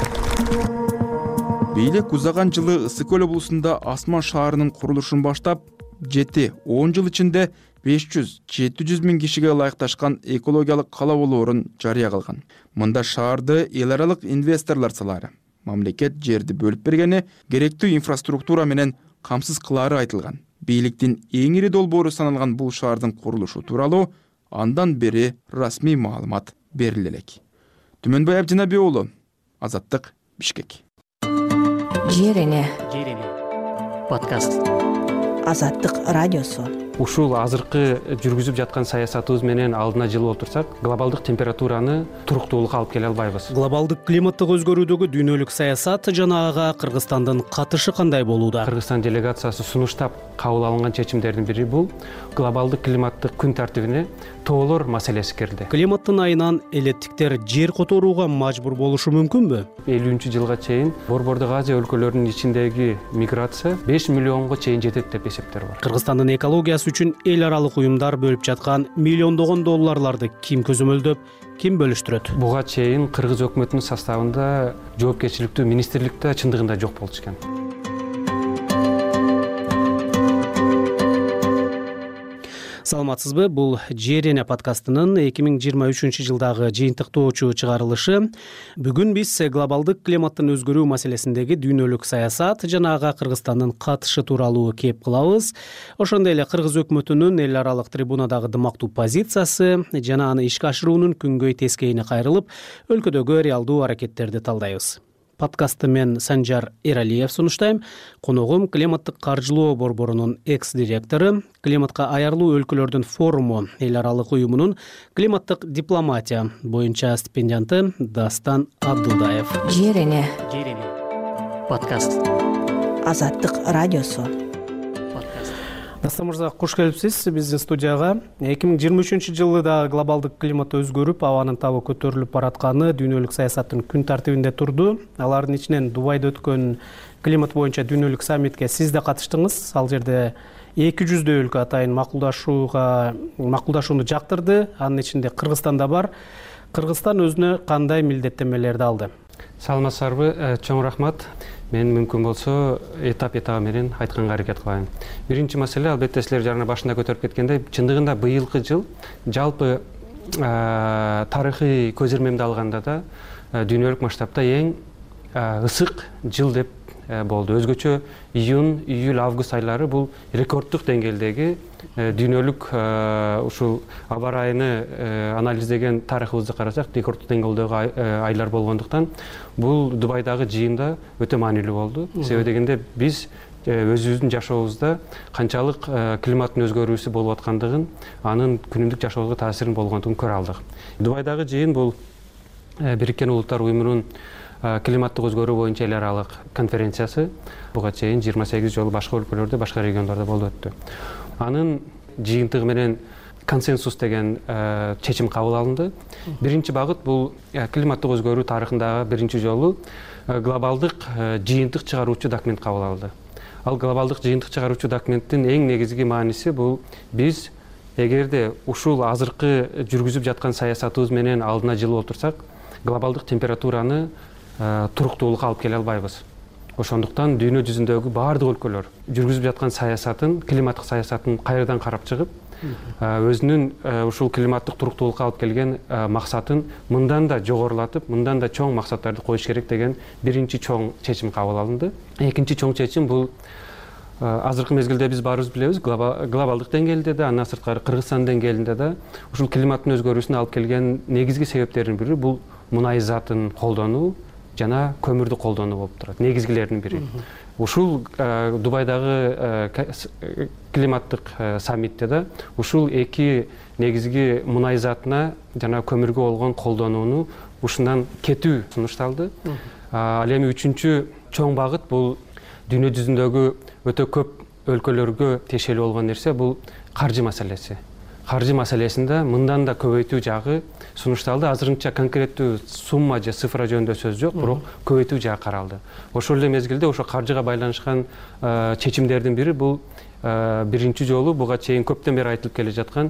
Бийлик узаган жылы Ысык көл облусунда асман шаарынын курулушун баштап, жети он жыл ичинде беш жүз жети жүз миң кишиге ылайыкташкан экологиялык кала болоорун жарыя кылган. Мында шаарды эл аралык инвесторлор салары, мамлекет жерди бөлүп бергени, керектүү инфраструктура менен камсыз кылаары айтылган. Бийликтин эң ири долбоору саналган бул шаардын курулушу тууралуу андан бери расмий маалымат бериле элек. Түмөнбай Абдинаби уулу, Азаттык, Бишкек. Жерене. Подкаст. Азаттык радиосу. Ушул азыркы жүргүзүп жаткан саясатыбыз менен алдына жылып отурсак, глобалдык температураны туруктуулукка алып келе албайбыз. Глобалдык климаттык өзгөрүүдөгү дүйнөлүк саясат жана ага Кыргызстандын катышы кандай болууда? Кыргызстан делегациясы сунуштап кабыл алынган чечимдердин бири бул глобалдык климаттык күн тартибине тоолор маселеси кирди. Климаттын айынан элеттиктер жер которууга мажбур болушу мүмкүнбү? элүүнчү жылга чейин Борбордук Азия өлкөлөрүнүн ичиндеги миграция беш миллионго чейин жетет деп эсептер бар. Кыргызстандын экологиясы үчүн эл аралык уюмдар бөлүп жаткан миллиондогон долларларды ким көзөмөлдөп, ким бөлүштүрөт? Буга чейин Кыргыз өкмөтүнүн составында жоопкерчиликтүү министрликте чындыгында жок болчу экен. Саламатсызбы? Бул Жерене подкастынын эки миң жыйырма үчүнчү жылдагы жыйынтыктоочу чыгарылышы. Бүгүн биз глобалдык климаттын өзгөрүү маселесиндеги дүйнөлүк саясат жана ага Кыргызстандын катышы тууралуу кеп кылабыз. Ошондой эле Кыргыз өкмөтүнүн эл аралык трибунадагы дымактуу позициясы жана аны ишке ашыруунун күнгөй тескейине кайрылып, өлкөдөгү реалдуу аракеттерди талдайбыз. Подкастты мен Санжар Эралиев сунуштайм. Коногум климаттык каржылоо борборунун экс-директору, климатка аярлуу өлкөлөрдүн форуму эл аралык уюмунун климаттык дипломатия боюнча стипендианты Дастан Абдулдаев. Жерене. Подкаст. Азаттык радиосу. Дастан мырза, кош келипсиз биздин студияга. эки миң жыйырма үчүнчү жылы да глобалдык климат өзгөрүп, абанын табы көтөрүлүп баратканы дүйнөлүк саясаттын күн тартибинде турду. Алардын ичинен Дубайда өткөн климат боюнча дүйнөлүк саммитке сиз да катыштыңыз. Ал жерде эки жүздөй өлкө атайын макулдашууга макулдашууну жактырды. Анын ичинде Кыргызстан да бар. Кыргызстан өзүнө кандай милдеттенмелерди алды? Саламатсыздарбы, чоң рахмат. Мен мүмкүн болсо этап этабы менен айтканга аракет кылайын. Биринчи маселе, албетте силер жарына башында көтөрүп кеткендей, чындыгында быйылкы жыл жалпы тарыхый көз ирмемди алганда да дүйнөлүк масштабта эң ысык жыл деп болду. Өзгөчө июнь, июль, август айлары бул рекорддук деңгээлдеги дүйнөлүк ушул аба ырайыны анализдеген тарыхыбызды карасак, рекорддук деңгээлдеги айлар болгондуктан бул Дубайдагы жыйында өтө маанилүү болду. Себеби дегенде биз өзүбүздүн жашообузда канчалык климаттын өзгөрүүсү болуп аткандыгын, анын күнүмдүк жашообузга таасирин болгондугун көрө алдык. Дубайдагы жыйын бул Бириккен Улуттар Уюмунун климаттык өзгөрүү боюнча эл аралык конференциясы. Буга чейин жыйырма сегиз жолу башка өлкөлөрдө, башка региондордо болуп өттү. Анын жыйынтыгы менен консенсус деген чечим кабыл алынды. Биринчи багыт бул климаттык өзгөрүү тарыхындагы биринчи жолу глобалдык жыйынтык чыгаруучу документ кабыл алынды. Ал глобалдык жыйынтык чыгаруучу документтин эң негизги мааниси бул биз эгерде ушул азыркы жүргүзүп жаткан саясатыбыз менен алдына жылып отурсак, глобалдык температураны туруктуулукка алып келе албайбыз. Ошондуктан дүйнө жүзүндөгү баардык өлкөлөр жүргүзүп жаткан саясатын, климаттык саясатын кайрадан карап чыгып, өзүнүн ушул климаттык туруктуулукка алып келген максатын мындан да жогорулатып, мындан да чоң максаттарды коюш керек деген биринчи чоң чечим кабыл алынды. Экинчи чоң чечим бул азыркы мезгилде биз баарыбыз билебиз, глобалдык деңгээлде да, андан сырткары Кыргызстан деңгээлинде да ушул климаттын өзгөрүүсүнө алып келген негизги себептердин бири бул мунай затын колдонуу жана көмүрдү колдонуу болуп турат. Негизгилердин бири. Ушул Дубайдагы климаттык саммитте да ушул эки негизги мунай затына жана көмүргө болгон колдонууну ушундан кетүү сунушталды. Ал эми үчүнчү чоң багыт бул дүйнө жүзүндөгү өтө көп өлкөлөргө тиешелүү болгон нерсе бул каржы маселеси. Каржы маселесинде мындан да көбөйтүү жагы сунушталды. Азырынча конкреттүү сумма же цифра жөнүндө сөз жок, бирок көбөйтүү жагы каралды. Ошол эле мезгилде ошо каржыга байланышкан чечимдердин бири бул биринчи жолу буга чейин көптөн бери айтылып келе жаткан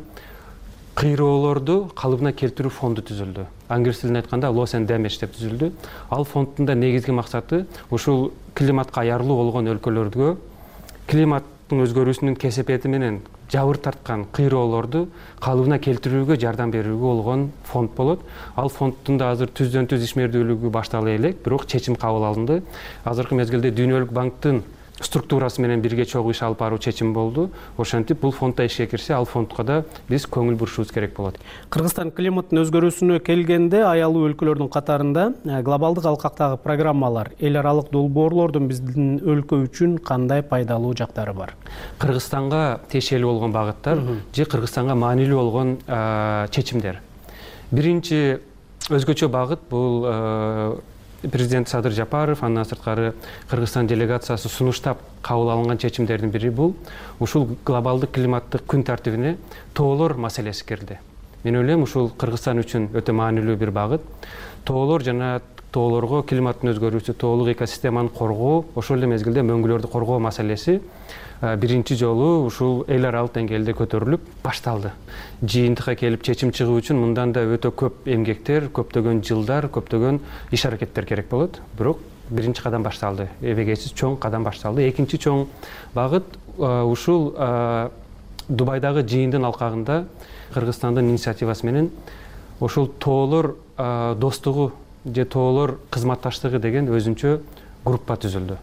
кыйроолорду калыбына келтирүү фонду түзүлдү. Англис тилинде айтканда loss and damage деп түзүлдү. Ал фонддун да негизги максаты ушул климатка аярлуу болгон өлкөлөргө климаттын өзгөрүүсүнүн кесепети менен жабыр тарткан кыйроолорду калыбына келтирүүгө жардам берүүгө болгон фонд болот. Ал фонддун да азыр түздөн түз ишмердүүлүгү баштала элек, бирок чечим кабыл алынды. Азыркы мезгилде Дүйнөлүк банктын структурасы менен бирге чогуу иш алып баруу чечим болду. Ошентип бул фондда ишке кирсе, ал фондко да биз көңүл бурушубуз керек болот. Кыргызстан климаттын өзгөрүүсүнө келгенде аялуу өлкөлөрдүн катарында глобалдык алкактагы программалар, эл аралык долбоорлордун биздин өлкө үчүн кандай пайдалуу жактары бар? Кыргызстанга тиешелүү болгон багыттар же Кыргызстанга маанилүү болгон чечимдер. Биринчи өзгөчө багыт бул Президент Садыр Жапаров, андан сырткары Кыргызстан делегациясы сунуштап кабыл алынган чечимдердин бири бул ушул глобалдык климаттык күн тартибине тоолор маселеси кирди. Мен ойлойм, ушул Кыргызстан үчүн өтө маанилүү бир багыт. Тоолор жана тоолорго климаттын өзгөрүүсү, тоолук экосистеманы коргоо, ошол эле мезгилде мөңгүлөрдү коргоо маселеси биринчи жолу ушул эл аралык деңгээлде көтөрүлүп башталды. Жыйынтыкка келип чечим чыгуу үчүн мындан да өтө көп эмгектер, көптөгөн жылдар, көптөгөн иш аракеттер керек болот. Бирок биринчи кадам башталды. Эбегейсиз чоң кадам башталды. Экинчи чоң багыт ушул Дубайдагы жыйындын алкагында Кыргызстандын инициативасы менен ошол тоолор достугу же тоолор кызматташтыгы деген өзүнчө группа түзүлдү.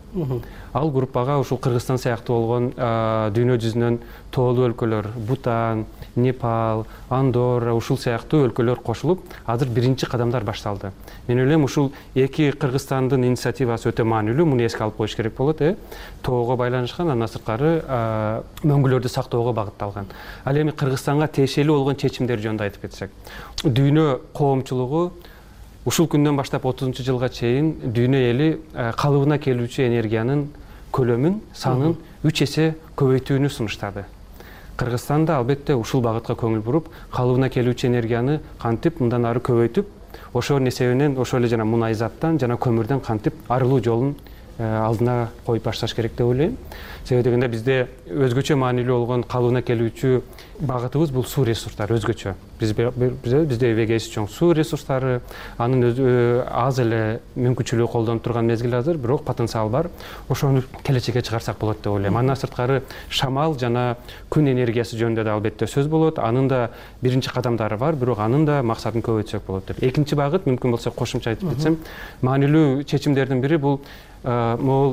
Ал группага ушул Кыргызстан сыяктуу болгон дүйнө жүзүнөн тоолуу өлкөлөр, Бутан, Непал, Андорра, ушул сыяктуу өлкөлөр кошулуп, азыр биринчи кадамдар башталды. Мен ойлойм, ушул эки Кыргызстандын инициативасы өтө маанилүү, муну эске алып коюш керек болот, э. Тоого байланышкан, андан сырткары мөңгүлөрдү сактоого багытталган. Ал эми Кыргызстанга тиешелүү болгон чечимдер жөнүндө айтып кетсек. Дүйнө коомчулугу ушул күндөн баштап отузунчу жылга чейин дүйнө эли калыбына келүүчү энергиянын көлөмүн, санын үч эсе көбөйтүүнү сунуштады. Кыргызстан да албетте ушул багытка көңүл буруп, калыбына келүүчү энергияны кантип мындан ары көбөйтүп, ошол несебинен ошол эле жана мунай заттан жана көмүрдөн кантип арылуу жолун алдына коюп башташ керек деп ойлойм. Себеби дегенде бизде өзгөчө маанилүү болгон калыбына келүүчү багытыбыз бул суу ресурстары өзгөчө. Бизде эбегейсиз чоң суу ресурстары, анын өзү аз эле мүмкүнчүлүгү колдонуп турган мезгил азыр, бирок потенциал бар. Ошону келечекке чыгарсак болот деп ойлойм. Андан сырткары шамал жана күн энергиясы жөнүндө да албетте сөз болот. Анын да биринчи кадамдары бар, бирок анын да максатын көбөйтсөк болот деп. Экинчи багыт, мүмкүн болсо кошумча айтып кетсем, маанилүү чечимдердин бири бул могул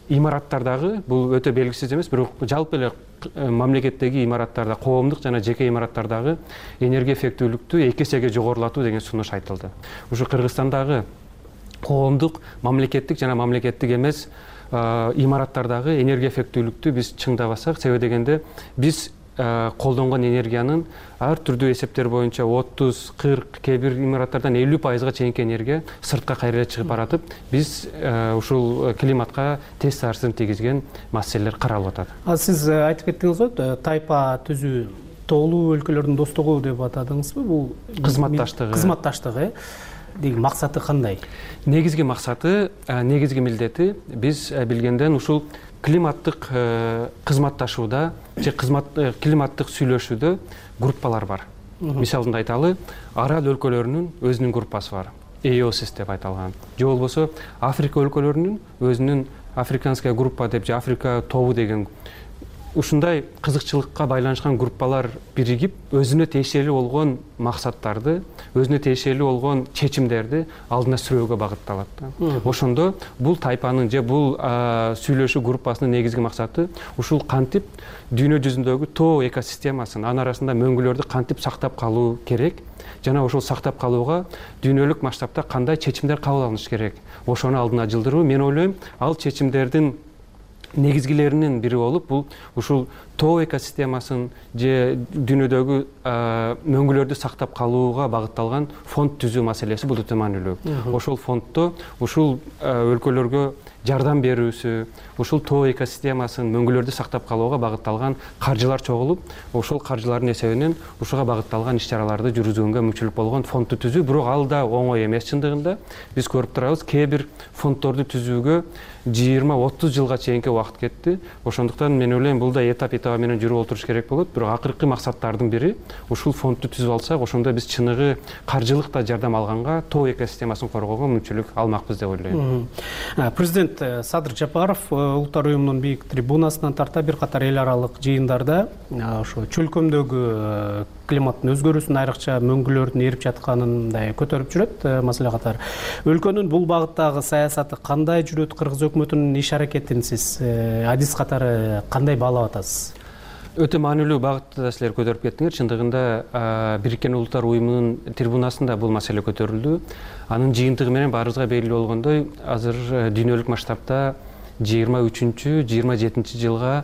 имараттардагы бул өтө белгисиз эмес, бирок жалпы эле мамлекеттеги имараттарда, коомдук жана жеке имараттардагы энергия эффектүүлүктү эки эсеге жогорулатуу деген сунуш айтылды. Ушу Кыргызстандагы коомдук, мамлекеттик жана мамлекеттик эмес имараттардагы энергия эффектүүлүктү биз чыңдабасак, себеби дегенде биз колдонгон энергиянын ар түрдүү эсептер боюнча отуз, кырк, кээ бир имараттардан элүү пайызга чейинки энергия сыртка кайра чыгып баратып, биз ушул климатка терс таасирин тийгизген маселелер каралып атат. Сиз айтып кеттиңиз го, тайпа түзүү, тоолуу өлкөлөрдүн достугу деп атадыңызбы? Бул кызматташтыгы. Кызматташтыгы деген максаты кандай? Негизги максаты, негизги милдети биз билгенден ушул климаттык кызматташууда же климаттык сүйлөшүүдө группалар бар. Мисалында айталы, арал өлкөлөрүнүн өзүнүн группасы бар. и о эс деп айтылган. Же болбосо Африка өлкөлөрүнүн өзүнүн африканская группа деп же Африка тобу деген ушундай кызыкчылыкка байланышкан группалар биригип, өзүнө тиешелүү болгон максаттарды, өзүнө тиешелүү болгон чечимдерди алдына сүрөөгө багытталат. Ошондо бул тайпанын же бул сүйлөшүү группасынын негизги максаты ушул кантип дүйнө жүзүндөгү тоо экосистемасын, анын арасында мөңгүлөрдү кантип сактап калуу керек, жана ошол сактап калууга дүйнөлүк масштабта кандай чечимдер кабыл алыныш керек, ошону алдына жылдыруу. Мен ойлойм, ал чечимдердин негизгилеринин бири болуп, бул ушул тоо экосистемасын же дүйнөдөгү мөңгүлөрдү сактап калууга багытталган фонд түзүү маселеси бул өтө маанилүү. Ошол фонддо ушул өлкөлөргө жардам берүүсү, ушул тоо экосистемасын, мөңгүлөрдү сактап калууга багытталган каржылар чогулуп, ошол каржылардын эсебинен ушуга багытталган иш-чараларды жүргүзгөнгө мүмкүнчүлүк болгон фондду түзүү. Бирок ал да оңой эмес чындыгында. Биз көрүп турабыз, кээ бир фонддорду түзүүгө жыйырма отуз жылга чейинки убакыт кетти. Ошондуктан мен ойлойм, бул да этап этабы менен жүрүп отуруш керек болот. Бирок акыркы максаттардын бири ушул фондду түзүп алсак, ошондо биз чыныгы каржылык да жардам алганга, тоо экосистемасын коргоого мүмкүнчүлүк алмакпыз деп ойлойм. Президент Садыр Жапаров улуттар уюмунун бийик трибунасынан тарта бир катар эл аралык жыйындарда ошо чөлкөмдөгү климаттын өзгөрүүсүн, айрыкча мөңгүлөрдүн эрип жатканын көтөрүп жүрөт. Маселе катары өлкөнүн бул багыттагы саясаты кандай жүрөт? Кыргыз өкмөтүнүн иш аракетин сиз адис катары кандай баалап атасыз? Өтө маанилүү багытты да силер көтөрүп кеттиңер. Чындыгында Бириккен Улуттар уюмунун трибунасында бул маселе көтөрүлдү. Анын жыйынтыгы менен баарыбызга белгилүү болгондой, азыр дүйнөлүк масштабта жыйырма үчүнчү жыйырма жетинчи жылга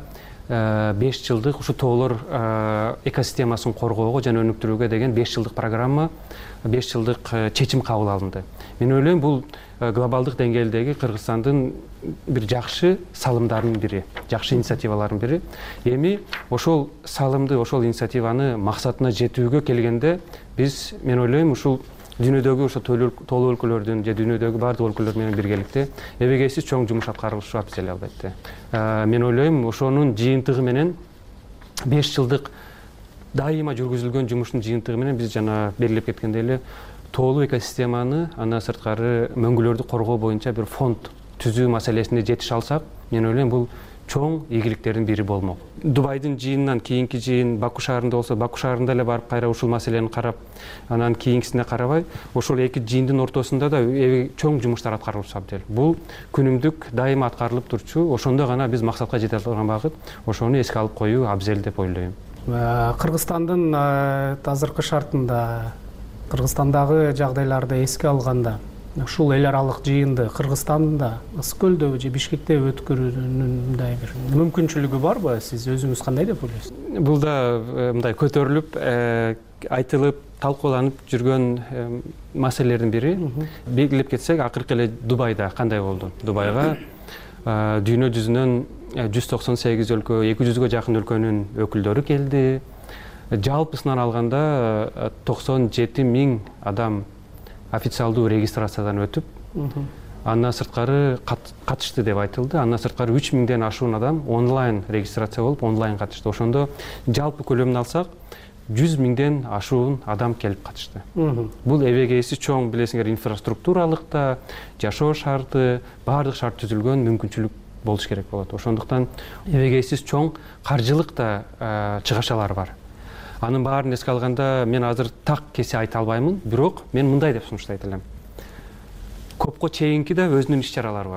беш жылдык ушу тоолор экосистемасын коргоого жана өнүктүрүүгө деген беш жылдык программа, беш жылдык чечим кабыл алынды. Мен ойлойм, бул глобалдык деңгээлдеги Кыргызстандын бир жакшы салымдарынын бири, жакшы инициативалардын бири. Эми ошол салымды, ошол инициативаны максатына жетүүгө келгенде биз, мен ойлойм, ушул дүйнөдөгү ошо тоолуу өлкөлөрдүн же дүйнөдөгү бардык өлкөлөр менен биргеликте эбегейсиз чоң жумуш аткарылышы абзел, албетте. Мен ойлойм, ошонун жыйынтыгы менен беш жылдык дайыма жүргүзүлгөн жумуштун жыйынтыгы менен биз жана белгилеп кеткендей эле тоолуу экосистеманы, андан сырткары мөңгүлөрдү коргоо боюнча бир фонд түзүү маселесине жетише алсак, мен ойлойм, бул чоң ийгиликтердин бири болмок. Дубайдын жыйынынан кийинки жыйын Баку шаарында болсо, Баку шаарында эле барып кайра ушул маселени карап, анан кийинкисине карабай, ошол эки жыйындын ортосунда да чоң жумуштар аткарылышы абдел. Бул күнүмдүк дайыма аткарылып турчу, ошондо гана биз максатка жете алган багыт, ошону эске алып коюу абзел деп ойлойм. Кыргызстандын азыркы шартында, Кыргызстандагы жагдайларды эске алганда, ушул эл аралык жыйынды Кыргызстанда, Ысык көлдө же Бишкекте өткөрүүнүн бир мүмкүнчүлүгү барбы? Сиз өзүңүз кандай деп ойлойсуз? Бул да мындай көтөрүлүп, айтылып, талкууланып жүргөн маселелердин бири. Белгилеп кетсек, акыркы эле Дубайда кандай болду? Дубайга дүйнө жүзүнөн жүз токсон сегиз өлкө, эки жүзгө жакын өлкөнүн өкүлдөрү келди. Жалпысынан алганда токсон жети миң адам официалдуу регистрациядан өтүп, андан сырткары катышты деп айтылды. Андан сырткары үч миңден ашуун адам онлайн регистрация болуп, онлайн катышты. Ошондо жалпы көлөмүн алсак, жүз миңден ашуун адам келип катышты. Бул эбегейсиз чоң, билесиңер, инфраструктуралык да, жашоо шарты, баардык шарт түзүлгөн мүмкүнчүлүк болуш керек болот. Ошондуктан эбегейсиз чоң каржылык да чыгашалар бар. Анын баарын эске алганда мен азыр так кесе айта албаймын, бирок мен мындай деп сунуштайт элем. Копко чейинки да өзүнүн иш-чаралары бар.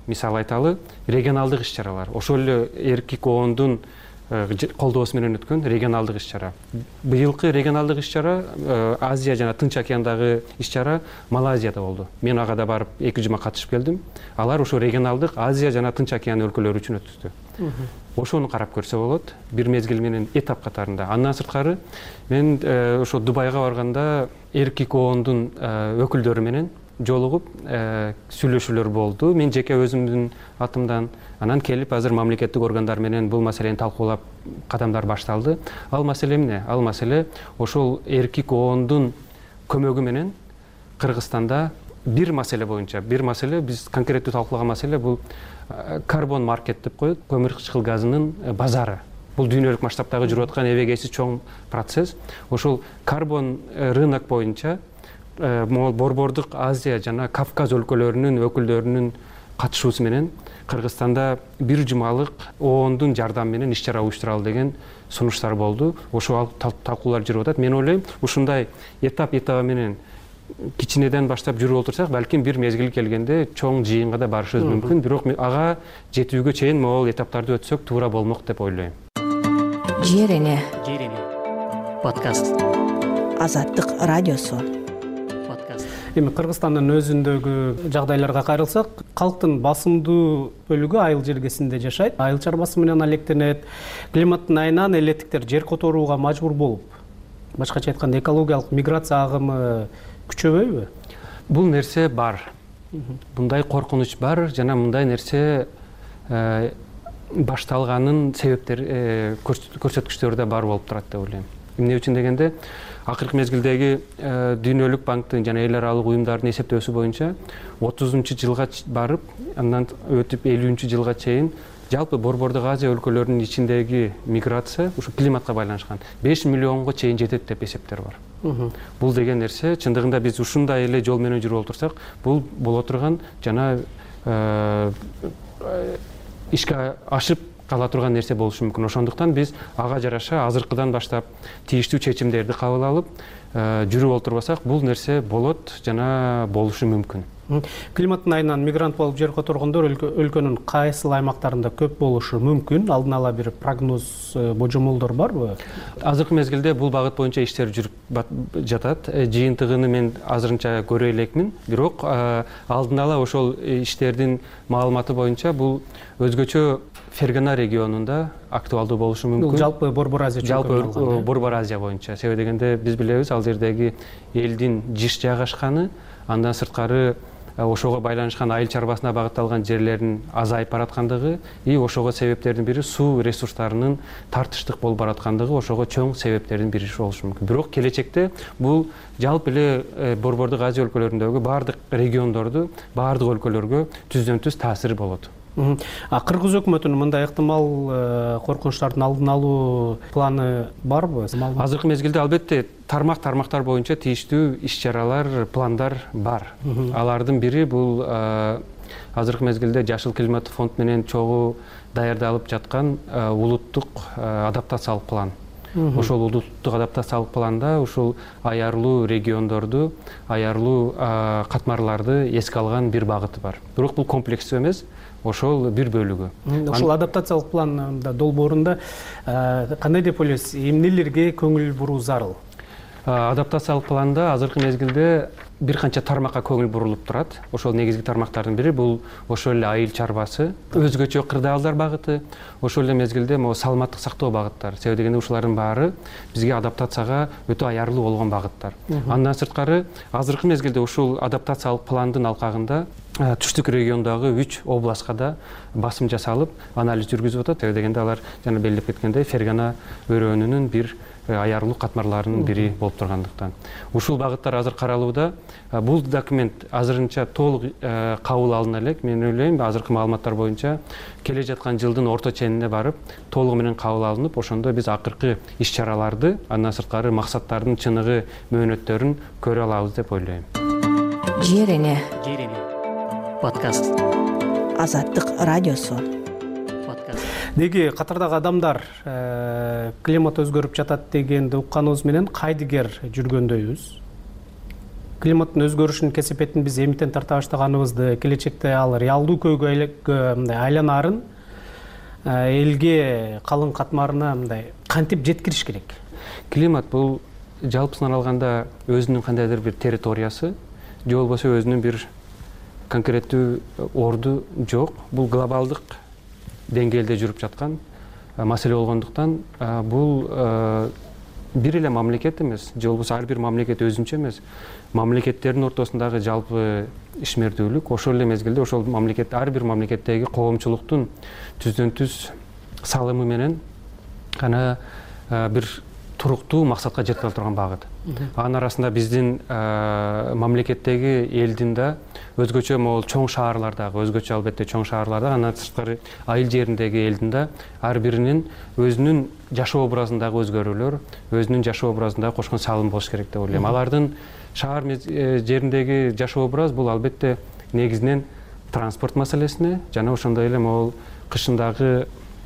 мисалы айталы регионалдык иш чаралар ошол эле эркек оондун колдоосу менен өткөн регионалдык иш чара. Быйылкы регионалдык иш чара Азия жана Тынч океандагы иш чара Малайзияда болду. Мен ага да барып эки жума катышып келдим. Алар ошо регионалдык Азия жана Тынч океан өлкөлөрү үчүн өткөздү. Ошону карап көрсө болот, бир мезгил менен этап катарында. Андан сырткары мен ошо Дубайга барганда эркек оондун өкүлдөрү менен жолугуп сүйлөшүүлөр болду. Мен жеке өзүмдүн атымдан анан келип азыр мамлекеттик органдар менен бул маселени талкуулап кадамдар башталды. Ал маселе эмне? Ал маселе ошол эркек оондун көмөгү менен Кыргызстанда бир маселе боюнча, бир маселе биз конкреттүү талкуулаган маселе бул карбон маркет деп коет, көмүр кычкыл газынын базары. Бул дүйнөлүк масштабтагы жүрүп аткан эбегейсиз чоң процесс. Ошол карбон рынок боюнча могул Борбордук Азия жана Кавказ өлкөлөрүнүн өкүлдөрүнүн катышуусу менен Кыргызстанда бир жумалык оондун жардамы менен иш чара уюштуралы деген сунуштар болду. Ошол талкуулар жүрүп атат. Мен ойлойм, ушундай этап этабы менен кичинеден баштап жүрүп отурсак, балким бир мезгил келгенде чоң жыйынга да барышыбыз мүмкүн. Бирок ага жетүүгө чейин могул этаптарды өтсөк туура болмок деп ойлойм. Жер эне подкаст. Азаттык радиосу. Эми Кыргызстандын өзүндөгү жагдайларга кайрылсак, калктын басымдуу бөлүгү айыл жергесинде жашайт. Айыл чарбасы менен алектенет. Климаттын айынан элеттиктер жер которууга мажбур болуп, башкача айтканда экологиялык миграция агымы күчөбөйбү? Бул нерсе бар. Мындай коркунуч бар жана мындай нерсе башталганын себептери, көрсөткүчтөрү да бар болуп турат деп ойлойм. Эмне үчүн дегенде, акыркы мезгилдеги Дүйнөлүк банктын жана эл аралык уюмдардын эсептөөсү боюнча отузунчу жылга барып, андан өтүп элүүнчү жылга чейин жалпы Борбордук Азия өлкөлөрүнүн ичиндеги миграция ушу климатка байланышкан беш миллионго чейин жетет деп эсептер бар. Бул деген нерсе чындыгында биз ушундай эле жол менен жүрүп отурсак, бул боло турган жана ишке ашып кала турган нерсе болушу мүмкүн. Ошондуктан биз ага жараша азыркыдан баштап тийиштүү чечимдерди кабыл алып жүрүп отурбасак, бул нерсе болот жана болушу мүмкүн. Климаттын айынан мигрант болуп жер которгондор өлкөнүн кайсыл аймактарында көп болушу мүмкүн? Алдын ала бир прогноз, божомолдор барбы? Азыркы мезгилде бул багыт боюнча иштер жүрүп жатат. Жыйынтыгын мен азырынча көрө элекмин. Бирок алдын ала ошол иштердин маалыматы боюнча бул өзгөчө Фергана регионунда актуалдуу болушу мүмкүн. Жалпы Борбор Азия Жалпы Борбор Азия боюнча. Себеби дегенде биз билебиз, ал жердеги элдин жиш жайгашканы, андан сырткары ошого байланышкан айыл чарбасына багытталган жерлердин азайып бараткандыгы, и ошого себептердин бири суу ресурстарынын тартыштык болуп бараткандыгы ошого чоң себептердин бири болушу мүмкүн. Бирок келечекте бул жалпы эле Борбордук Азия өлкөлөрүндөгү баардык региондорду, баардык өлкөлөргө түздөн түз таасири болот. Кыргыз өкмөтүнүн мындай ыктымал коркунучтардын алдын алуу планы барбы? Азыркы мезгилде албетте тармак-тармактар боюнча тийиштүү иш-чаралар, пландар бар. Алардын бири бул азыркы мезгилде Жашыл климат фонд менен чогуу даярдалып жаткан улуттук адаптациялык план. Ошол улуттук адаптациялык планда ушул аярлуу региондорду, аярлуу катмарларды эске алган бир багыты бар. Бирок бул комплекстүү эмес, ошол бир бөлүгү. Ошол адаптациялык планда долбоорунда кандай деп ойлойсуз, эмнелерге көңүл буруу зарыл? Адаптациялык планда азыркы мезгилде бир канча тармакка көңүл бурулуп турат. Ошол негизги тармактардын бири бул ошол эле айыл чарбасы, өзгөчө кырдаалдар багыты, ошол эле мезгилде могу саламаттык сактоо багыттары. Себеби дегенде ушулардын баары бизге адаптацияга өтө аярлуу болгон багыттар. Андан сырткары азыркы мезгилде ушул адаптациялык пландын алкагында түштүк региондогу үч областка да басым жасалып, анализ жүргүзүп атат. Себеби дегенде алар жана белгилеп кеткендей Фергана өрөөнүнүн бир аярлуу катмарларынын бири болуп тургандыктан. Ушул багыттар азыр каралууда. Бул документ азырынча толук кабыл алына элек. Мен ойлойм, азыркы маалыматтар боюнча келе жаткан жылдын орто ченине барып, толугу менен кабыл алынып, ошондо биз акыркы иш-чараларды, андан сырткары максаттардын чыныгы, мөөнөттөрүн көрө алабыз деп ойлойм. Жер эне подкаст. Азаттык радиосу. Деги катардагы адамдар климат өзгөрүп жатат дегенди укканыбыз менен кайдыгер жүргөндөйбүз? климаттын өзгөрүшүнүн кесепетин биз эмитен тарта баштаганыбызды, келечекте ал реалдуу көйгөйгө мындай айланаарын элге, калың катмарына мындай кантип жеткириш керек? Климат бул жалпысынан алганда өзүнүн кандайдыр бир территориясы, же болбосо өзүнүн бир конкреттүү орду жок. Бул глобалдык деңгээлде жүрүп жаткан маселе болгондуктан бул бир эле мамлекет эмес, же болбосо ар бир мамлекет өзүнчө эмес, мамлекеттердин ортосундагы жалпы ишмердүүлүк, ошол эле мезгилде ошол мамлекет, ар бир мамлекеттеги коомчулуктун түздөн түз салымы менен гана бир туруктуу максатка жетип ала турган багыт. Анын арасында биздин мамлекеттеги элдин да өзгөчө могул чоң шаарлардагы, өзгөчө албетте чоң шаарларда, андан сырткары айыл жериндеги элдин да ар биринин өзүнүн жашоо образындагы өзгөрүүлөр, өзүнүн жашоо образындагы кошкон салым болуш керек деп ойлойм. Алардын шаар жериндеги жашоо образ бул албетте негизинен транспорт маселесине жана ошондой эле могул кышындагы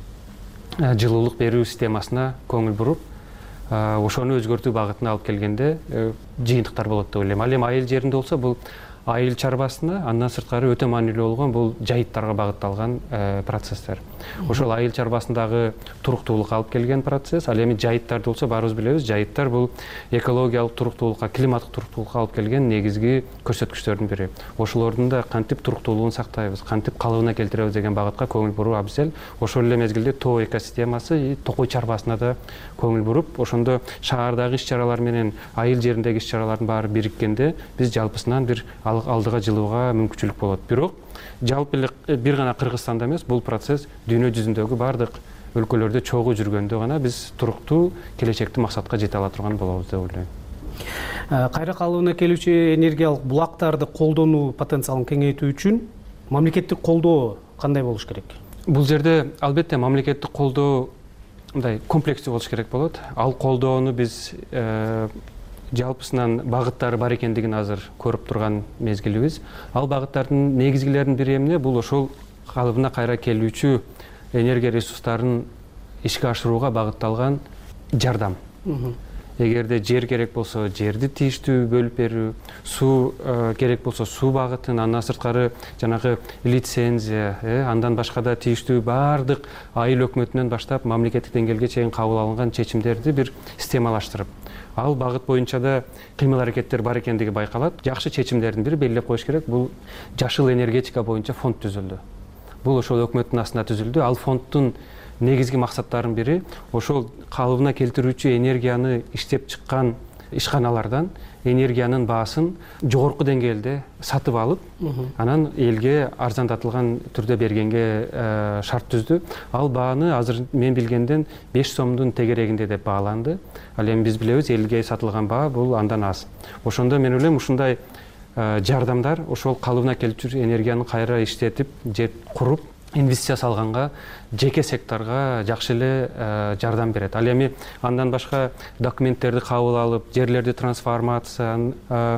жылуулук берүү системасына көңүл буруп, ошону өзгөртүү багытына алып келгенде жыйынтыктар болот деп ойлойм. Ал эми айыл жеринде болсо бул айыл чарбасына, андан сырткары өтө маанилүү болгон бул жайыттарга багытталган процесстер. Ошол айыл чарбасындагы туруктуулукка алып келген процесс. Ал эми жайыттарды болсо баарыбыз билебиз, жайыттар бул экологиялык туруктуулукка, климаттык туруктуулукка алып келген негизги көрсөткүчтөрдүн бири. Ошолордун да кантип туруктуулугун сактайбыз, кантип калыбына келтиребиз деген багытка көңүл буруу абзел. Ошол эле мезгилде тоо экосистемасы, токой чарбасына да көңүл буруп, ошондо шаардагы иш-чаралар менен айыл жериндеги иш-чаралардын баары бириккенде биз жалпысынан бир алдыга жылууга мүмкүнчүлүк болот. Бирок жалпы эле бир гана Кыргызстанда эмес, бул процесс дүйнө жүзүндөгү бардык өлкөлөрдө чогуу жүргөндө гана биз туруктуу келечектик максатка жете ала турган болобуз деп ойлойм. Кайра калыбына келүүчү энергиялык булактарды колдонуу потенциалын кеңейтүү үчүн мамлекеттик колдоо кандай болуш керек? Бул жерде албетте мамлекеттик колдоо мындай комплекстүү болуш керек болот. Ал колдоону биз жалпысынан багыттары бар экендигин азыр көрүп турган мезгилибиз. Ал багыттардын негизгилеринин бири эмне? Бул ошол калыбына кайра келүүчү энергия ресурстарын ишке ашырууга багытталган жардам. Эгерде жер керек болсо жерди тийиштүү бөлүп берүү, суу керек болсо суу багытын, андан сырткары жанагы лицензия, андан башка да тийиштүү бардык айыл өкмөтүнөн баштап мамлекеттик деңгээлге чейин кабыл алынган чечимдерди бир системалаштырып, ал багыт боюнча да кыймыл аракеттер бар экендиги байкалат. Жакшы чечимдердин бири белгилеп коюш керек, бул жашыл энергетика боюнча фонд түзүлдү. Бул ошол өкмөттүн астында түзүлдү. Ал фонддун негизги максаттарынын бири ошол калыбына келтирүүчү энергияны иштеп чыккан ишканалардан энергиянын баасын жогорку деңгээлде сатып алып, анан элге арзандатылган түрдө бергенге шарт түздү. Ал бааны азыр мен билгенден беш сомдун тегерегинде деп бааланды. Ал эми биз билебиз, элге сатылган баа бул андан аз. Ошондо мен ойлойм, ушундай жардамдар ошол калыбына келүүчү энергияны кайра иштетип, же куруп, инвестиция салганга, жеке секторго жакшы эле жардам берет. Ал эми андан башка документтерди кабыл алып, жерлерди трансформация,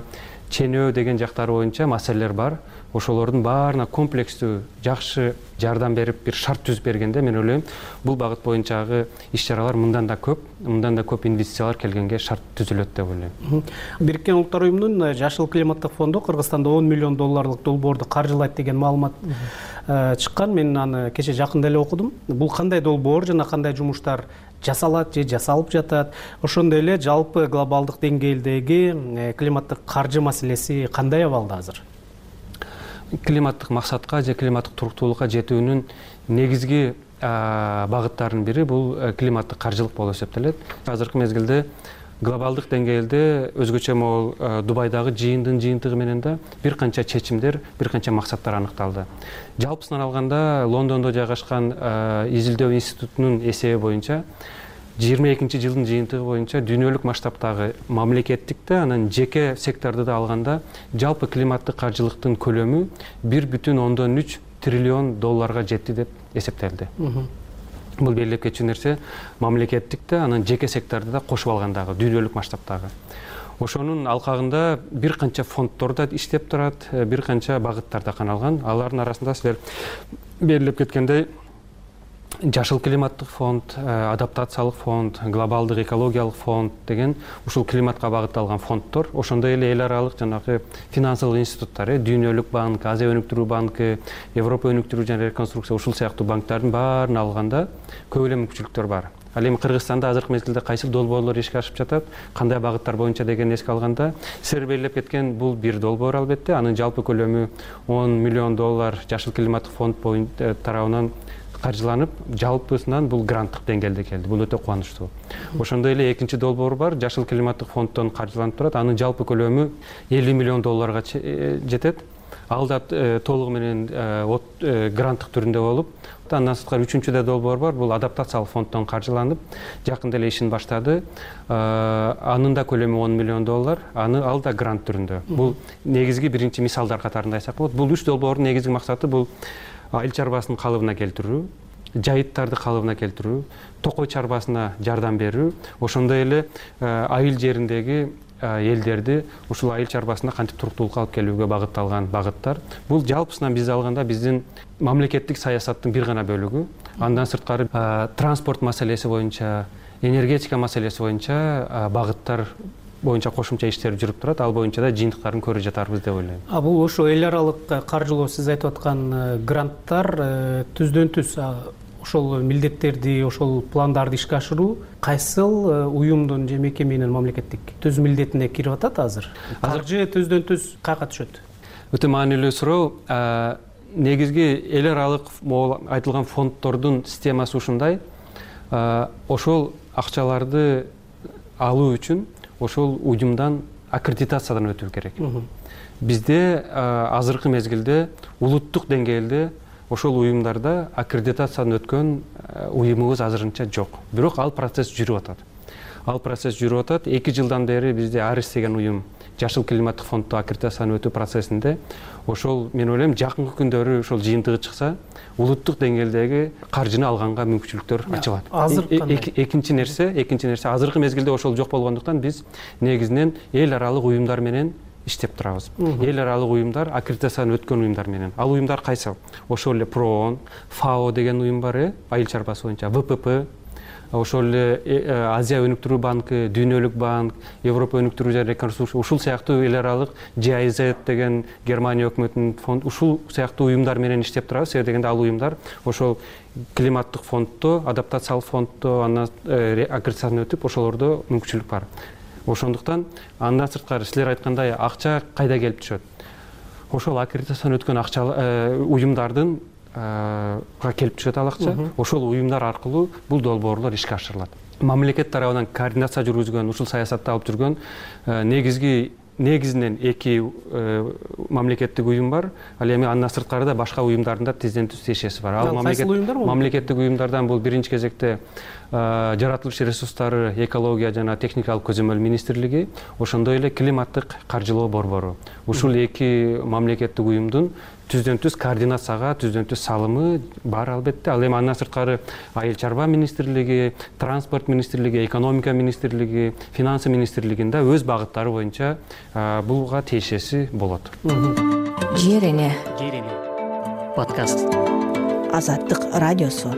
ченөө деген жактары боюнча маселелер бар. Ошолордун баарына комплекстүү жакшы жардам берип, бир шарт түзүп бергенде мен ойлойм, бул багыт боюнчагы иш-чаралар мындан да көп, мындан да көп инвестициялар келгенге шарт түзүлөт деп ойлойм. Бириккен Улуттар уюмунун жашыл климаттык фонду Кыргызстанда он миллион долларлык долбоорду каржылайт деген маалымат чыккан. Мен аны кече жакында эле окудум. Бул кандай долбоор жана кандай жумуштар жасалат же жасалып жатат? Ошондой эле жалпы глобалдык деңгээлдеги климаттык каржы маселеси кандай абалда азыр? Климаттык максатка же климаттык туруктуулукка жетүүнүн негизги багыттарынын бири бул климаттык каржылык болуп эсептелет. Азыркы мезгилде глобалдык деңгээлде өзгөчө могул Дубайдагы жыйындын жыйынтыгы менен да бир канча чечимдер, бир канча максаттар аныкталды. Жалпысынан алганда Лондондо жайгашкан изилдөө институтунун эсеби боюнча жыйырма экинчи жылдын жыйынтыгы боюнча дүйнөлүк масштабтагы мамлекеттикте, анан жеке секторду да алганда жалпы климаттык каржылыктын көлөмү бир бүтүн ондон үч триллион долларга жетти деп эсептелди. Бул белгилеп кетчү нерсе мамлекеттикте, анан жеке секторду да кошуп алгандагы дүйнөлүк масштабтагы. Ошонун алкагында бир канча фонддор да иштеп турат, бир канча багыттар да каналган. Алардын арасында силер белгилеп кеткендей жашыл климаттык фонд, адаптациялык фонд, глобалдык экологиялык фонд деген ушул климатка багытталган фонддор, ошондой эле эл аралык жанагы финансылык институттар, Дүйнөлүк банк, Азия өнүктүрүү банкы, Европа өнүктүрүү жана реконструкция ушул сыяктуу банктардын баарын алганда көп эле мүмкүнчүлүктөр бар. Ал эми Кыргызстанда азыркы мезгилде кайсы долбоорлор ишке ашып жатат, кандай багыттар боюнча деген эске алганда, силер белгилеп кеткен бул бир долбоор албетте, анын жалпы көлөмү он миллион доллар жашыл климаттык фонд боюнча тарабынан каржыланып, жалпысынан бул гранттык деңгээлде келди. Бул өтө кубанычтуу. Ошондой эле экинчи долбоор бар, жашыл климаттык фонддон каржыланып турат. Анын жалпы көлөмү элүү миллион долларга жетет. Ал да толугу менен гранттык түрүндө болуп, андан сырткары үчүнчү да долбоор бар. Бул адаптациялык фонддон каржыланып, жакында эле ишин баштады. Анын да көлөмү он миллион доллар. Аны ал да грант түрүндө. Бул негизги биринчи мисалдар катарында айтсак болот. Бул үч долбоордун негизги максаты бул айыл чарбасын калыбына келтирүү, жайыттарды калыбына келтирүү, токой чарбасына жардам берүү, ошондой эле айыл жериндеги элдерди ушул айыл чарбасына кантип туруктуулукка алып келүүгө багытталган багыттар. Бул жалпысынан биз алганда биздин мамлекеттик саясаттын бир гана бөлүгү. Андан сырткары транспорт маселеси боюнча, энергетика маселеси боюнча багыттар боюнча кошумча иштер жүрүп турат. Ал боюнча да жыйынтыктарын көрүп жатарбыз деп ойлойм. А бул ошо эл аралык каржылоо, сиз айтып аткан гранттар түздөн түз ошол милдеттерди, ошол пландарды ишке ашыруу кайсыл уюмдун же мекеменин мамлекеттик түз милдетине кирип атат азыр? Каржы түздөн түз каяка түшөт? Өтө маанилүү суроо. Негизги эл аралык айтылган фонддордун системасы ушундай. Ошол акчаларды алуу үчүн ошол уюмдан аккредитациядан өтүү керек. Бизде азыркы мезгилде улуттук деңгээлде ошол уюмдарда аккредитациядан өткөн уюмубуз азырынча жок. Бирок ал процесс жүрүп атат. Ал процесс жүрүп атат. эки жылдан бери бизде Арис деген уюм жашыл климаттык фонддо аккредитациядан өтүү процессинде. Ошол мен ойлойм жакынкы күндөрү ошол жыйынтыгы чыкса, улуттук деңгээлдеги каржыны алганга мүмкүнчүлүктөр ачылат. Азыр кандай? Экинчи нерсе, экинчи нерсе азыркы мезгилде ошол жок болгондуктан биз негизинен эл аралык уюмдар менен иштеп турабыз. Эл аралык уюмдар, аккредитациядан өткөн уюмдар менен. Ал уюмдар кайсы? Ошол эле ПРООН, ФАО деген уюм бар, айыл чарбасы боюнча, ВПП, ошол эле Азия өнүктүрүү банкы, Дүйнөлүк банк, Европа өнүктүрүү жана реконструкция, ушул сыяктуу эл аралык джи ай зет деген Германия өкмөтүнүн фонд, ушул сыяктуу уюмдар менен иштеп турабыз. Себеби дегенде ал уюмдар ошол климаттык фонддо, адаптациялык фонддо андан аккредитациядан өтүп, ошолордо мүмкүнчүлүк бар. Ошондуктан андан сырткары силер айткандай акча кайда келип түшөт? Ошол аккредитациядан өткөн акча уюмдардын келип түшөт ал акча. Ошол уюмдар аркылуу бул долбоорлор ишке ашырылат. Мамлекет тарабынан координация жүргүзгөн, ушул саясатты алып жүргөн негизги негизинен эки мамлекеттик уюм бар. Ал эми андан сырткары да башка уюмдардын да тизден түз тиешеси бар. Ал мамлекеттик уюмдардан бул биринчи кезекте жаратылыш ресурстары, экология жана техникалык көзөмөл министрлиги, ошондой эле климаттык каржылоо борбору. Ушул эки мамлекеттик уюмдун түздөн түз координацияга, түздөн түз салымы бар албетте. Ал эми андан сырткары айыл чарба министрлиги, транспорт министрлиги, экономика министрлиги, финансы министрлигинде өз багыттары боюнча булга тиешеси болот. Жер эне подкаст. Азаттык радиосу.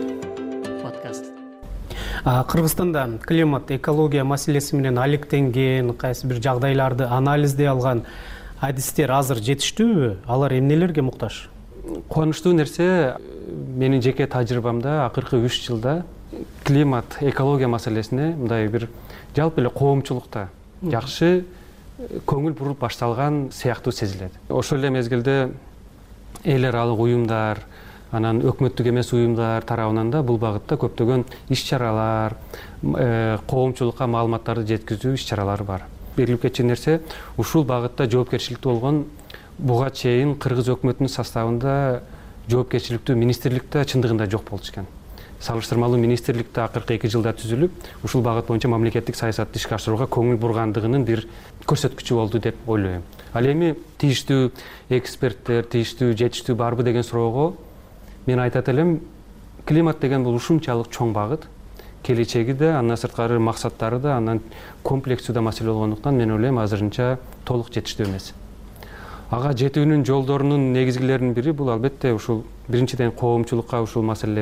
Кыргызстанда климат, экология маселеси менен алектенген, кайсы бир жагдайларды анализдей алган адистер азыр жетиштүүбү? Алар эмнелерге муктаж? Кубанычтуу нерсе, менин жеке тажрыйбамда акыркы үч жылда климат, экология маселесине мындай бир жалпы эле коомчулукта жакшы көңүл буруп башталган сыяктуу сезилет. Ошол эле мезгилде эл аралык уюмдар, анан өкмөттүк эмес уюмдар тарабынан да бул багытта көптөгөн иш-чаралар, коомчулукка маалыматтарды жеткизүү иш-чаралары бар. Белгилеп кетчү нерсе, ушул багытта жоопкерчиликтүү болгон буга чейин кыргыз өкмөтүнүн составында жоопкерчиликтүү министрликте чындыгында жок болчу экен. Салыштырмалуу министрликте акыркы эки жылда түзүлүп, ушул багыт боюнча мамлекеттик саясатты ишке ашырууга көңүл бургандыгынын бир көрсөткүчү болду деп ойлойм. Ал эми тийиштүү эксперттер, тийиштүү жетиштүү барбы деген суроого мен айтат элем, климат деген бул ушунчалык чоң багыт, келечеги да, андан сырткары максаттары да, андан комплекстүү да маселе болгондуктан мен ойлойм азырынча толук жетиштүү эмес. Ага жетүүнүн жолдорунун негизгилеринин бири бул албетте ушул биринчиден коомчулукка ушул маселени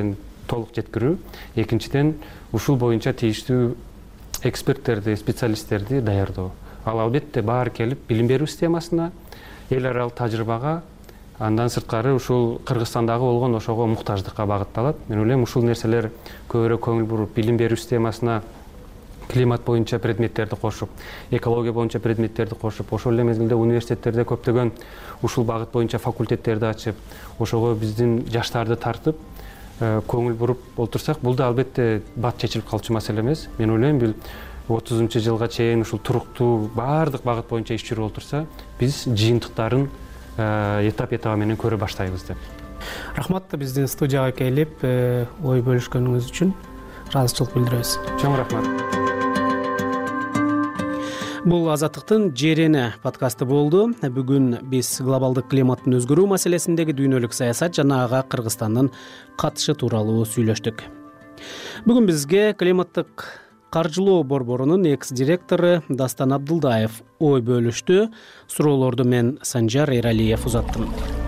толук жеткирүү, экинчиден ушул боюнча тийиштүү эксперттерди, специалисттерди даярдоо. Ал албетте баары келип билим берүү системасына, эл аралык тажрыйбага, андан сырткары ушул Кыргызстандагы болгон ошого муктаждыкка багытталат. Мен ойлойм ушул нерселер көбүрөөк көңүл буруп, билим берүү системасына климат боюнча предметтерди кошуп, экология боюнча предметтерди кошуп, ошол эле мезгилде университеттерде көптөгөн ушул багыт боюнча факультеттерди ачып, ошого биздин жаштарды тартып, көңүл буруп олтурсак, бул да албетте бат чечилип калчу маселе эмес. Мен ойлойм, бул отузунчу жылга чейин ушул туруктуу баардык багыт боюнча иш жүрүп олтурса, биз жыйынтыктарын этап этабы менен көрө баштайбыз деп. Рахмат, биздин студияга келип ой бөлүшкөнүңүз үчүн ыраазычылык билдиребиз. Чоң рахмат. Бул Азаттыктын Жерене подкасты болду. Бүгүн биз глобалдык климаттын өзгөрүү маселесиндеги дүйнөлүк саясат жана ага Кыргызстандын катышы тууралуу сүйлөштүк. Бүгүн бизге климаттык каржылоо борборунун экс-директору Дастан Абдылдаев ой бөлүштү. Суроолорду мен Санжар Эралиев узаттым.